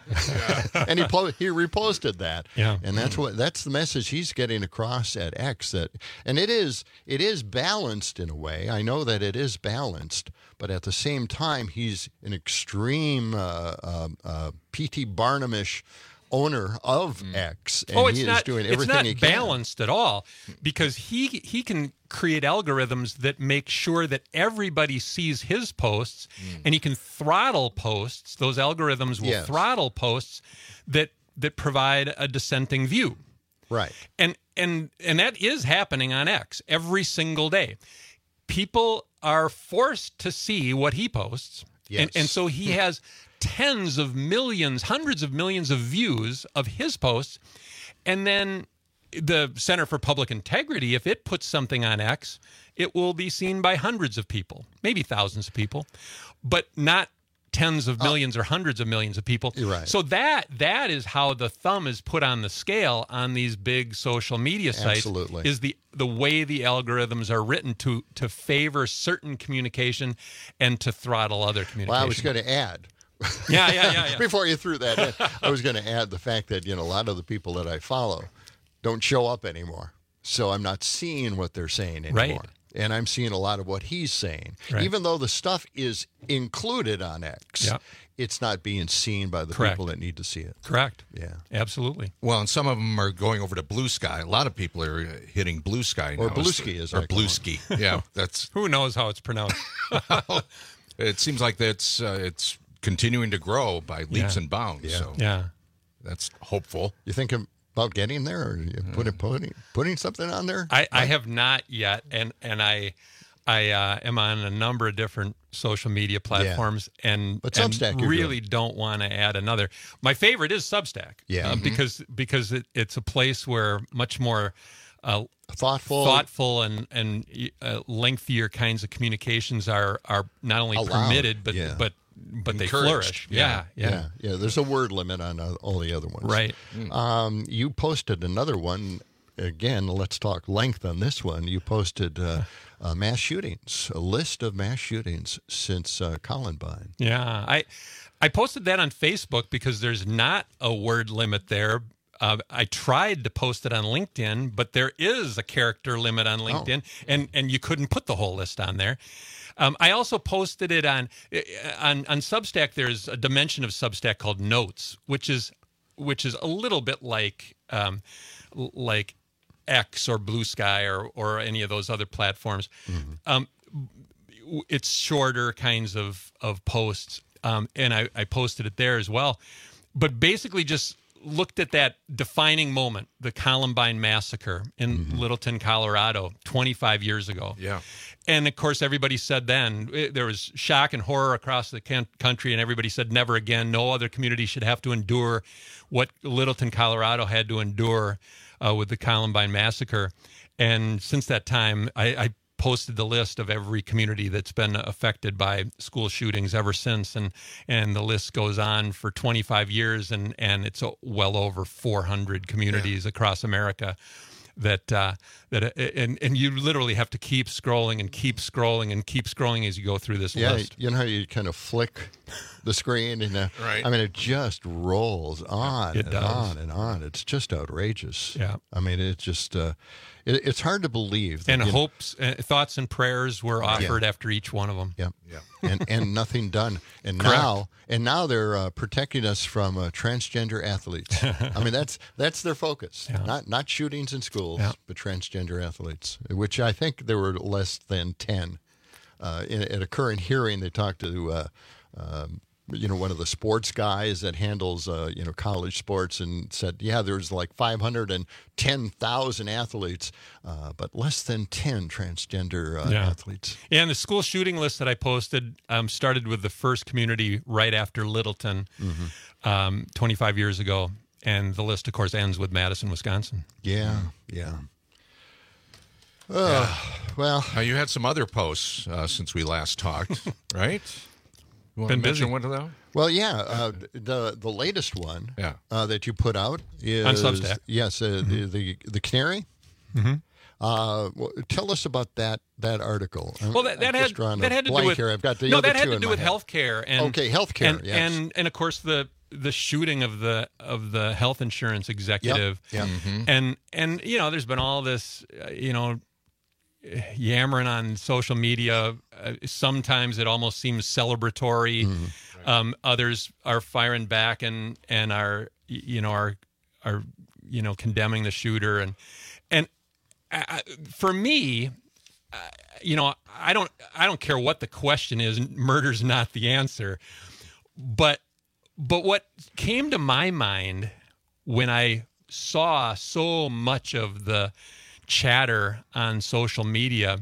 And he po- he reposted that. Yeah. And that's what that's the message he's getting across at X, that and it is it is balanced in a way. I know that it is balanced, but at the same time he's an extreme uh, uh, uh, P T Barnum-ish owner of X, and oh, it's he not is doing it's everything not he can. balanced at all, because he he can create algorithms that make sure that everybody sees his posts, and he can throttle posts. Those algorithms will Yes. throttle posts that that provide a dissenting view. Right. And and and that is happening on X every single day. People are forced to see what he posts. Yes. And and so he has tens of millions, hundreds of millions of views of his posts. And then the Center for Public Integrity, if it puts something on X, it will be seen by hundreds of people, maybe thousands of people, but not tens of millions or hundreds of millions of people. You're right. So that that is how the thumb is put on the scale on these big social media sites. Absolutely. Is the the way the algorithms are written to to favor certain communication and to throttle other communication. Well, I was going to add. Yeah, yeah, yeah, yeah. Before you threw that in, I was going to add the fact that, you know, a lot of the people that I follow don't show up anymore. So I'm not seeing what they're saying anymore. Right. And I'm seeing a lot of what he's saying. Right. Even though the stuff is included on X, Yeah. it's not being seen by the Correct. people that need to see it. Correct. Yeah. Absolutely. Well, and some of them are going over to Blue Sky. A lot of people are uh, hitting Blue Sky now. Or Bluesky, as or I call it. Bluesky. Yeah, that's. Who knows how it's pronounced? It seems like that's uh, it's continuing to grow by leaps Yeah. and bounds. Yeah. So Yeah. that's hopeful. You think about getting there, or you putting, putting, putting something on there? I, I have not yet, and and I I uh, am on a number of different social media platforms, yeah. and, but and Substack, really don't want to add another. My favorite is Substack, yeah, uh, mm-hmm. because because it, it's a place where much more uh, thoughtful, thoughtful, and and uh, lengthier kinds of communications are are not only allowed. permitted, but yeah. but but they Encouraged. flourish. Yeah yeah, yeah, yeah, yeah. There's a word limit on uh, all the other ones, right? Mm. Um, you posted another one. Again, let's talk length on this one. You posted uh, uh, mass shootings, a list of mass shootings since uh, Columbine. Yeah, I I posted that on Facebook because there's not a word limit there. Uh, I tried to post it on LinkedIn, but there is a character limit on LinkedIn, oh. and and you couldn't put the whole list on there. Um, I also posted it on on on Substack. There's a dimension of Substack called Notes, which is which is a little bit like um, like. X or Blue Sky or or any of those other platforms. Mm-hmm. Um, it's shorter kinds of of posts, um, and I, I posted it there as well. But basically, just looked at that defining moment, the Columbine massacre in mm-hmm. Littleton, Colorado, twenty-five years ago. Yeah, and of course, everybody said then it, there was shock and horror across the can- country, and everybody said never again. No other community should have to endure what Littleton, Colorado had to endure. Uh, with the Columbine massacre. And since that time, I, I posted the list of every community that's been affected by school shootings ever since. And and the list goes on for twenty-five years, and, and it's well over four hundred communities yeah. across America. That uh, that and and you literally have to keep scrolling and keep scrolling and keep scrolling as you go through this yeah, list. You know how you kind of flick the screen and uh, right. I mean it just rolls on it and does. on and on. It's just outrageous. Yeah, I mean it's just uh, it, it's hard to believe. That, and you hopes, know, uh, thoughts, and prayers were offered yeah. after each one of them. Yeah, yeah, and and nothing done. And Correct. now and now they're uh, protecting us from uh, transgender athletes. I mean that's that's their focus. Yeah. Not not shootings in schools, yeah. but transgender athletes, which I think there were less than ten. Uh, in, at a current hearing, they talked to uh, um, you know one of the sports guys that handles uh, you know college sports, and said, yeah, there's like five hundred ten thousand athletes, uh, but less than ten transgender uh, yeah. athletes. Yeah, and the school shooting list that I posted um, started with the first community right after Littleton, mm-hmm. um, twenty-five years ago, and the list, of course, ends with Madison, Wisconsin. Yeah, yeah. Uh, well, now you had some other posts uh, since we last talked, right? You want Been to mention busy. one of those? Well, yeah. Uh, the the latest one yeah. uh, that you put out is on Substack. Yes, uh, mm-hmm. the, the the Canary. Mm-hmm. Uh, well, tell us about that that article. Well, that, that had that had to do with here. I've got the no, other that had two to in do my with head. healthcare and okay, healthcare, and, yes. and and of course the the shooting of the of the health insurance executive. Yep. Yep. Mm-hmm. And and you know, there's been all this, uh, you know. yammering on social media. Uh, sometimes it almost seems celebratory. Mm-hmm. Right. Um, others are firing back and and are you know are are you know condemning the shooter and and I, for me, uh, you know, I don't I don't care what the question is. Murder's not the answer, but but what came to my mind when I saw so much of the chatter on social media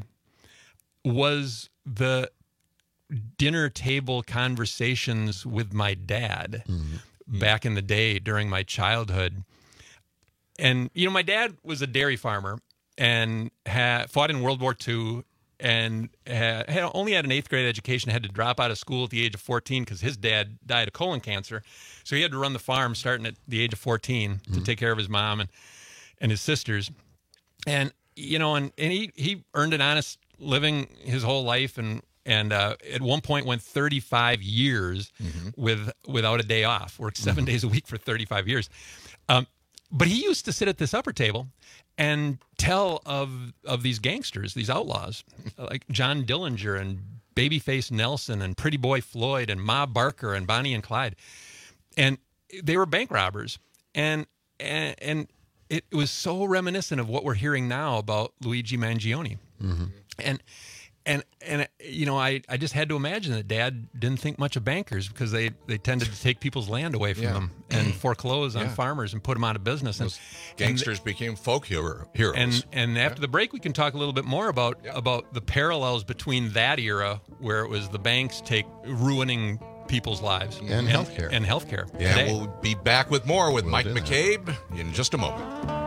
was the dinner table conversations with my dad mm-hmm. back in the day during my childhood. And, you know, my dad was a dairy farmer and had, fought in World War Two and had, had only had an eighth grade education, had to drop out of school at the age of fourteen because his dad died of colon cancer. So he had to run the farm starting at the age of fourteen mm-hmm. to take care of his mom and, and his sisters. And, you know, and, and he, he earned an honest living his whole life and and uh, at one point went thirty-five years mm-hmm. with without a day off, worked seven mm-hmm. days a week for thirty-five years. Um, but he used to sit at this upper table and tell of of these gangsters, these outlaws, like John Dillinger and Babyface Nelson and Pretty Boy Floyd and Ma Barker and Bonnie and Clyde. And they were bank robbers. And and, and it was so reminiscent of what we're hearing now about Luigi Mangione. Mm-hmm. And and and you know, I, I just had to imagine that Dad didn't think much of bankers because they, they tended to take people's land away from Yeah. them and foreclose on Yeah. farmers and put them out of business. And Those gangsters and, became folk hero, heroes. And and after the break, we can talk a little bit more about about the parallels between that era, where it was the banks take ruining people's lives And healthcare. and healthcare. Yeah, today. we'll be back with more with We'll Mike do that. McCabe in just a moment.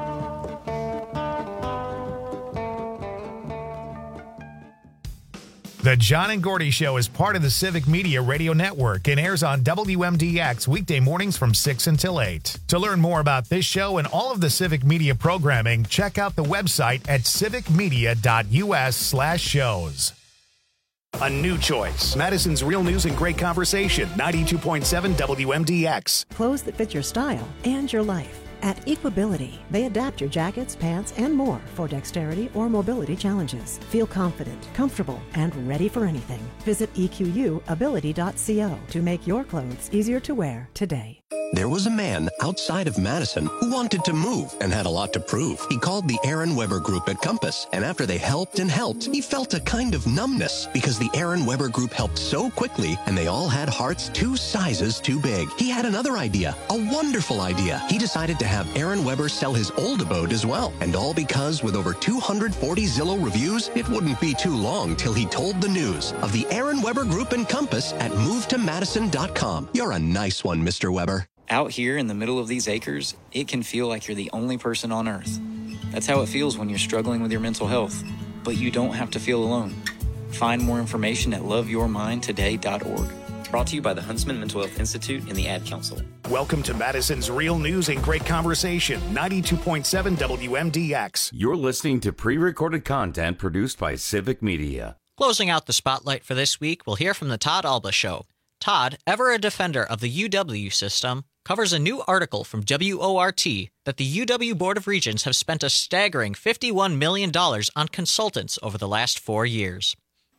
The John and Gordy Show is part of the Civic Media Radio Network and airs on W M D X weekday mornings from six until eight. To learn more about this show and all of the Civic Media programming, check out the website at civicmedia.us slash shows. A new choice. Madison's Real News and Great Conversation, ninety-two point seven W M D X. Clothes that fit your style and your life. At Equability, they adapt your jackets, pants, and more for dexterity or mobility challenges. Feel confident, comfortable, and ready for anything. Visit E Q U ability dot co to make your clothes easier to wear today. There was a man outside of Madison who wanted to move and had a lot to prove. He called the Aaron Weber Group at Compass, and after they helped and helped, he felt a kind of numbness because the Aaron Weber Group helped so quickly, and they all had hearts two sizes too big. He had another idea, a wonderful idea. He decided to have Aaron Weber sell his old abode as well, and all because with over two hundred forty Zillow reviews, it wouldn't be too long till he told the news of the Aaron Weber Group and Compass at move to madison dot com. You're a nice one, Mister Weber. Out here in the middle of these acres, it can feel like you're the only person on Earth. That's how it feels when you're struggling with your mental health. But you don't have to feel alone. Find more information at love your mind today dot org. Brought to you by the Huntsman Mental Health Institute and the Ad Council. Welcome to Madison's Real News and Great Conversation, ninety-two point seven W M D X. You're listening to pre-recorded content produced by Civic Media. Closing out the spotlight for this week, we'll hear from the Todd Alba Show. Todd, ever a defender of the U W system, covers a new article from W O R T that the U W Board of Regents have spent a staggering fifty-one million dollars on consultants over the last four years.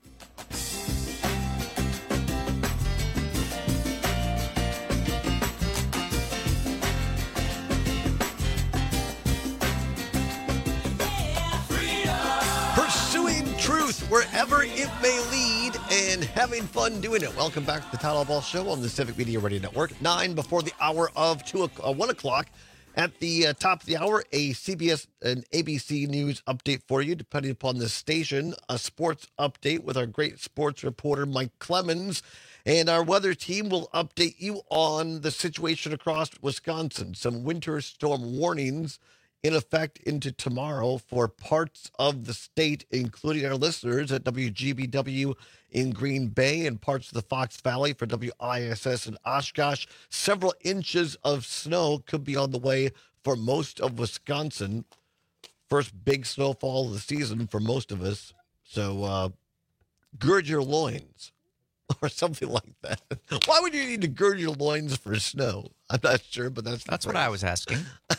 Pursuing truth wherever it may lead and having fun doing it. Welcome back to the Todd Ball Show on the Civic Media Radio Network. Nine before the hour of two, uh, one o'clock. At the uh, top of the hour, a C B S and A B C News update for you, depending upon the station. A sports update with our great sports reporter, Mike Clemens. And our weather team will update you on the situation across Wisconsin. Some winter storm warnings in effect into tomorrow for parts of the state, including our listeners at W G B W in Green Bay and parts of the Fox Valley for W I S S in Oshkosh. Several inches of snow could be on the way for most of Wisconsin. First big snowfall of the season for most of us. So uh, gird your loins or something like that. Why would you need to gird your loins for snow? I'm not sure, but that's That's what I was asking.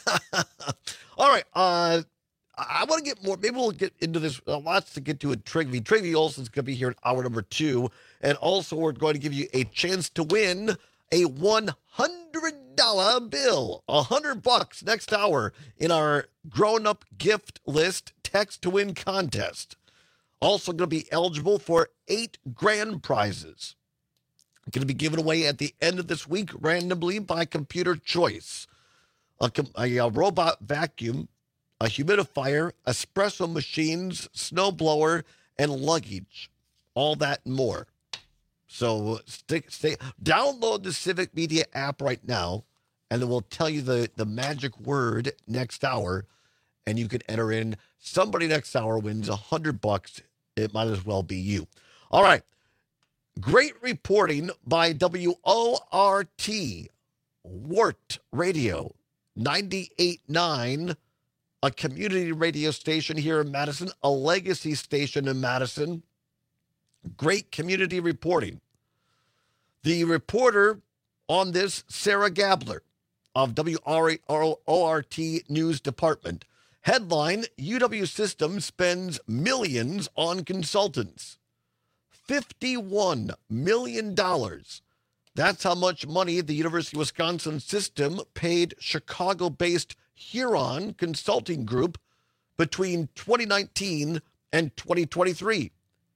All right. Uh, I want to get more. Maybe we'll get into this. Uh, lots to get to at Trigby. Trigby Olson's going to be here in hour number two. And also, we're going to give you a chance to win a one hundred dollar bill. one hundred bucks next hour in our grown-up gift list text to win contest. Also going to be eligible for eight grand prizes. Going to be given away at the end of this week randomly by computer choice. A, a, a robot vacuum, a humidifier, espresso machines, snowblower, and luggage. All that and more. So stick, stay, download the Civic Media app right now, and then we'll tell you the, the magic word next hour, and you can enter in. Somebody next hour wins a hundred bucks. It might as well be you. All right. Great reporting by W O R T, Wart Radio, ninety-eight point nine, a community radio station here in Madison, a legacy station in Madison. Great community reporting. The reporter on this, Sarah Gabler of W O R T News Department. Headline, U W System spends millions on consultants. fifty-one million dollars. That's how much money the University of Wisconsin system paid Chicago-based Huron Consulting Group between twenty nineteen and twenty twenty-three.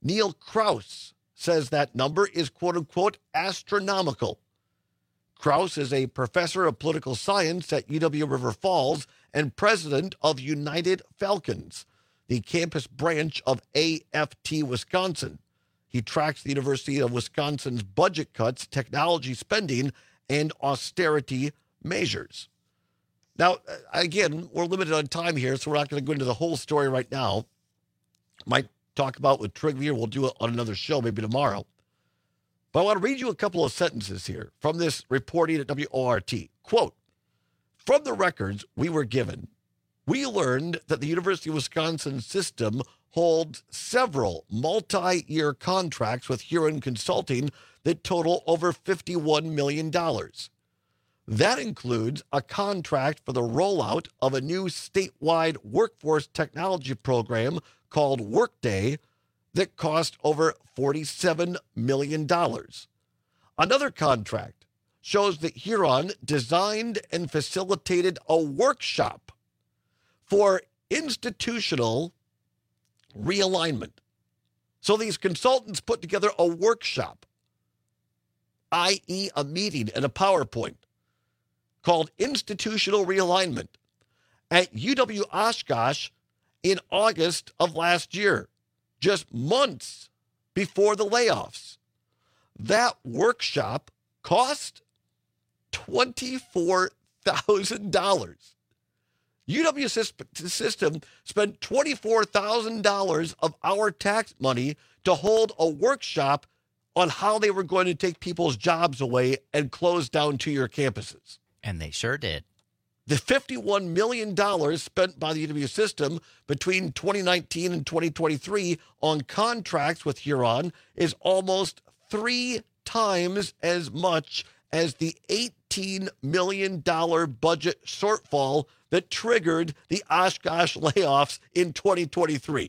Neil Krause says that number is quote-unquote astronomical. Krause is a professor of political science at U W River Falls and president of United Falcons, the campus branch of A F T Wisconsin. He tracks the University of Wisconsin's budget cuts, technology spending, and austerity measures. Now, again, we're limited on time here, so we're not going to go into the whole story right now. Might talk about with Trigby, or we'll do it on another show maybe tomorrow. But I want to read you a couple of sentences here from this reporting at W O R T. Quote, from the records we were given, we learned that the University of Wisconsin system holds several multi-year contracts with Huron Consulting that total over fifty-one million dollars. That includes a contract for the rollout of a new statewide workforce technology program called Workday that cost over forty-seven million dollars. Another contract shows that Huron designed and facilitated a workshop for institutional realignment. So these consultants put together a workshop, that is a meeting and a PowerPoint, called Institutional Realignment at U W Oshkosh in August of last year, just months before the layoffs. That workshop cost twenty-four thousand dollars. U W system spent twenty-four thousand dollars of our tax money to hold a workshop on how they were going to take people's jobs away and close down two-year campuses. And they sure did. The fifty-one million dollars spent by the U W system between twenty nineteen and twenty twenty-three on contracts with Huron is almost three times as much as the eighteen million dollars budget shortfall that triggered the Oshkosh layoffs in twenty twenty-three.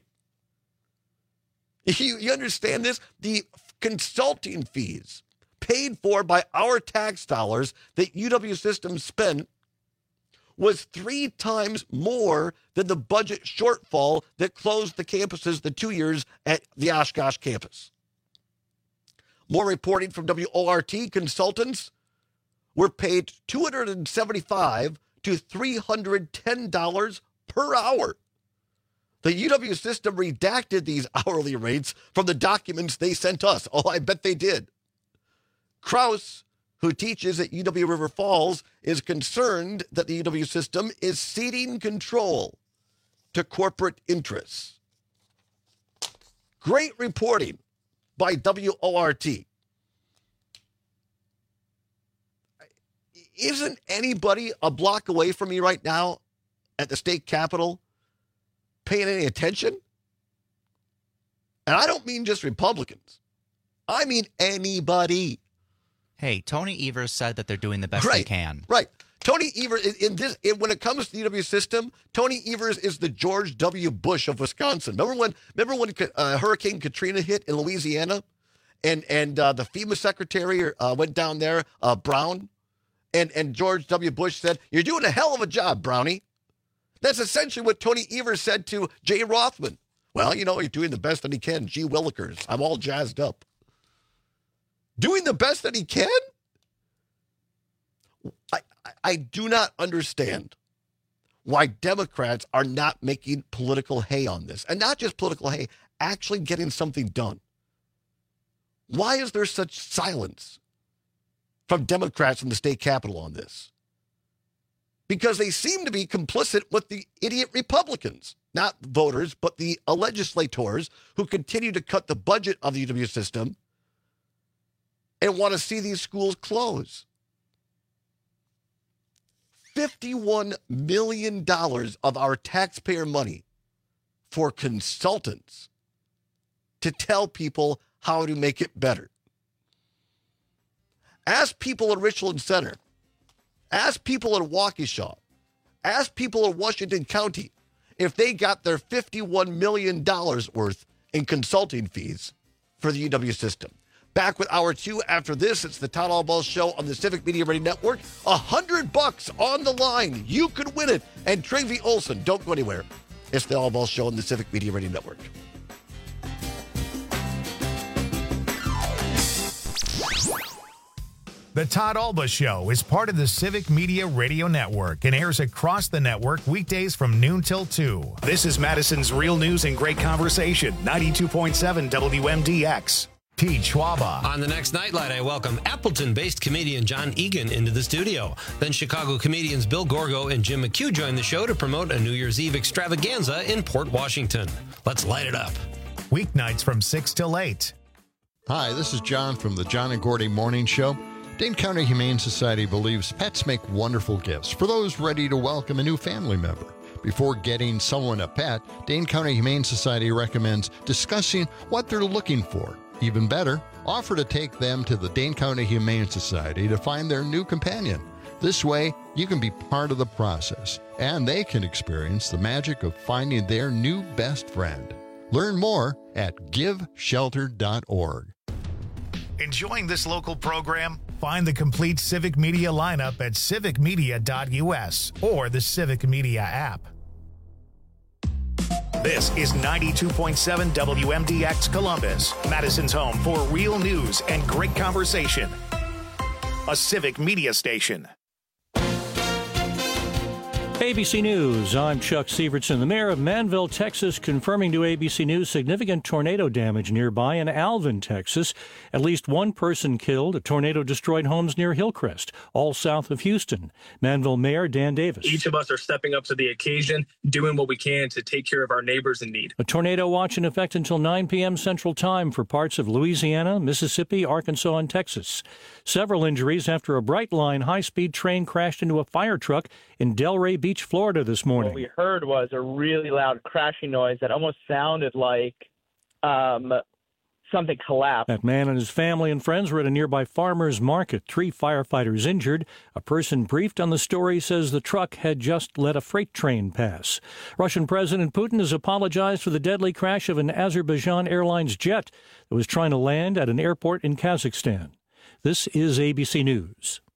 You, you understand this? The consulting fees paid for by our tax dollars that U W system spent was three times more than the budget shortfall that closed the campuses the two years at the Oshkosh campus. More reporting from W O R T, consultants were paid two hundred seventy-five dollars to three hundred ten dollars per hour. The U W system redacted these hourly rates from the documents they sent us. Oh, I bet they did. Krause, who teaches at U W River Falls, is concerned that the U W system is ceding control to corporate interests. Great reporting by W O R T. Isn't anybody a block away from me right now at the state capitol paying any attention? And I don't mean just Republicans. I mean anybody. Hey, Tony Evers said that they're doing the best right, they can. Right. Tony Evers, in, in this, in, when it comes to the U W system, Tony Evers is the George W. Bush of Wisconsin. Remember when Remember when uh, Hurricane Katrina hit in Louisiana? And and uh, the FEMA secretary uh, went down there, uh, Brown, and, and George W. Bush said, "You're doing a hell of a job, Brownie." That's essentially what Tony Evers said to Jay Rothman. Well, you know, he's doing the best that he can. Gee willikers, I'm all jazzed up. Doing the best that he can? I, I, I do not understand why Democrats are not making political hay on this. And not just political hay, actually getting something done. Why is there such silence from Democrats in the state capitol on this? Because they seem to be complicit with the idiot Republicans, not voters, but the uh, legislators who continue to cut the budget of the U W system and want to see these schools close. fifty-one million dollars of our taxpayer money for consultants to tell people how to make it better. Ask people in Richland Center. Ask people in Waukesha. Ask people in Washington County if they got their fifty-one million dollars worth in consulting fees for the U W system. Back with hour two after this. It's the Town Hall Ball Show on the Civic Media Ready Network. A hundred bucks on the line. You could win it. And Trevy Olson, don't go anywhere. It's the All Ball Show on the Civic Media Ready Network. The Todd Alba Show is part of the Civic Media Radio Network and airs across the network weekdays from noon till two. This is Madison's Real News and Great Conversation, ninety-two point seven W M D X. Pete Schwaba. On the next Nightlight, I welcome Appleton-based comedian John Egan into the studio. Then Chicago comedians Bill Gorgo and Jim McHugh join the show to promote a New Year's Eve extravaganza in Port Washington. Let's light it up. Weeknights from six till eight. Hi, this is John from the John and Gordy Morning Show. Dane County Humane Society believes pets make wonderful gifts for those ready to welcome a new family member. Before getting someone a pet, Dane County Humane Society recommends discussing what they're looking for. Even better, offer to take them to the Dane County Humane Society to find their new companion. This way, you can be part of the process, and they can experience the magic of finding their new best friend. Learn more at give shelter dot org. Enjoying this local program? Find the complete Civic Media lineup at civic media dot U S or the Civic Media app. This is ninety-two point seven W M D X Columbus, Madison's home for real news and great conversation. A Civic Media station. A B C News, I'm Chuck Sievertson. The mayor of Manville, Texas, confirming to A B C News significant tornado damage nearby in Alvin, Texas. At least one person killed. A tornado destroyed homes near Hillcrest, all south of Houston. Manville Mayor Dan Davis. Each of us are stepping up to the occasion, doing what we can to take care of our neighbors in need. A tornado watch in effect until nine p.m. Central Time for parts of Louisiana, Mississippi, Arkansas, and Texas. Several injuries after a Brightline high-speed train crashed into a fire truck in Delray Beach, Florida this morning. What we heard was a really loud crashing noise that almost sounded like um, something collapsed. That man and his family and friends were at a nearby farmer's market. Three firefighters injured. A person briefed on the story says the truck had just let a freight train pass. Russian President Putin has apologized for the deadly crash of an Azerbaijan Airlines jet that was trying to land at an airport in Kazakhstan. This is A B C News.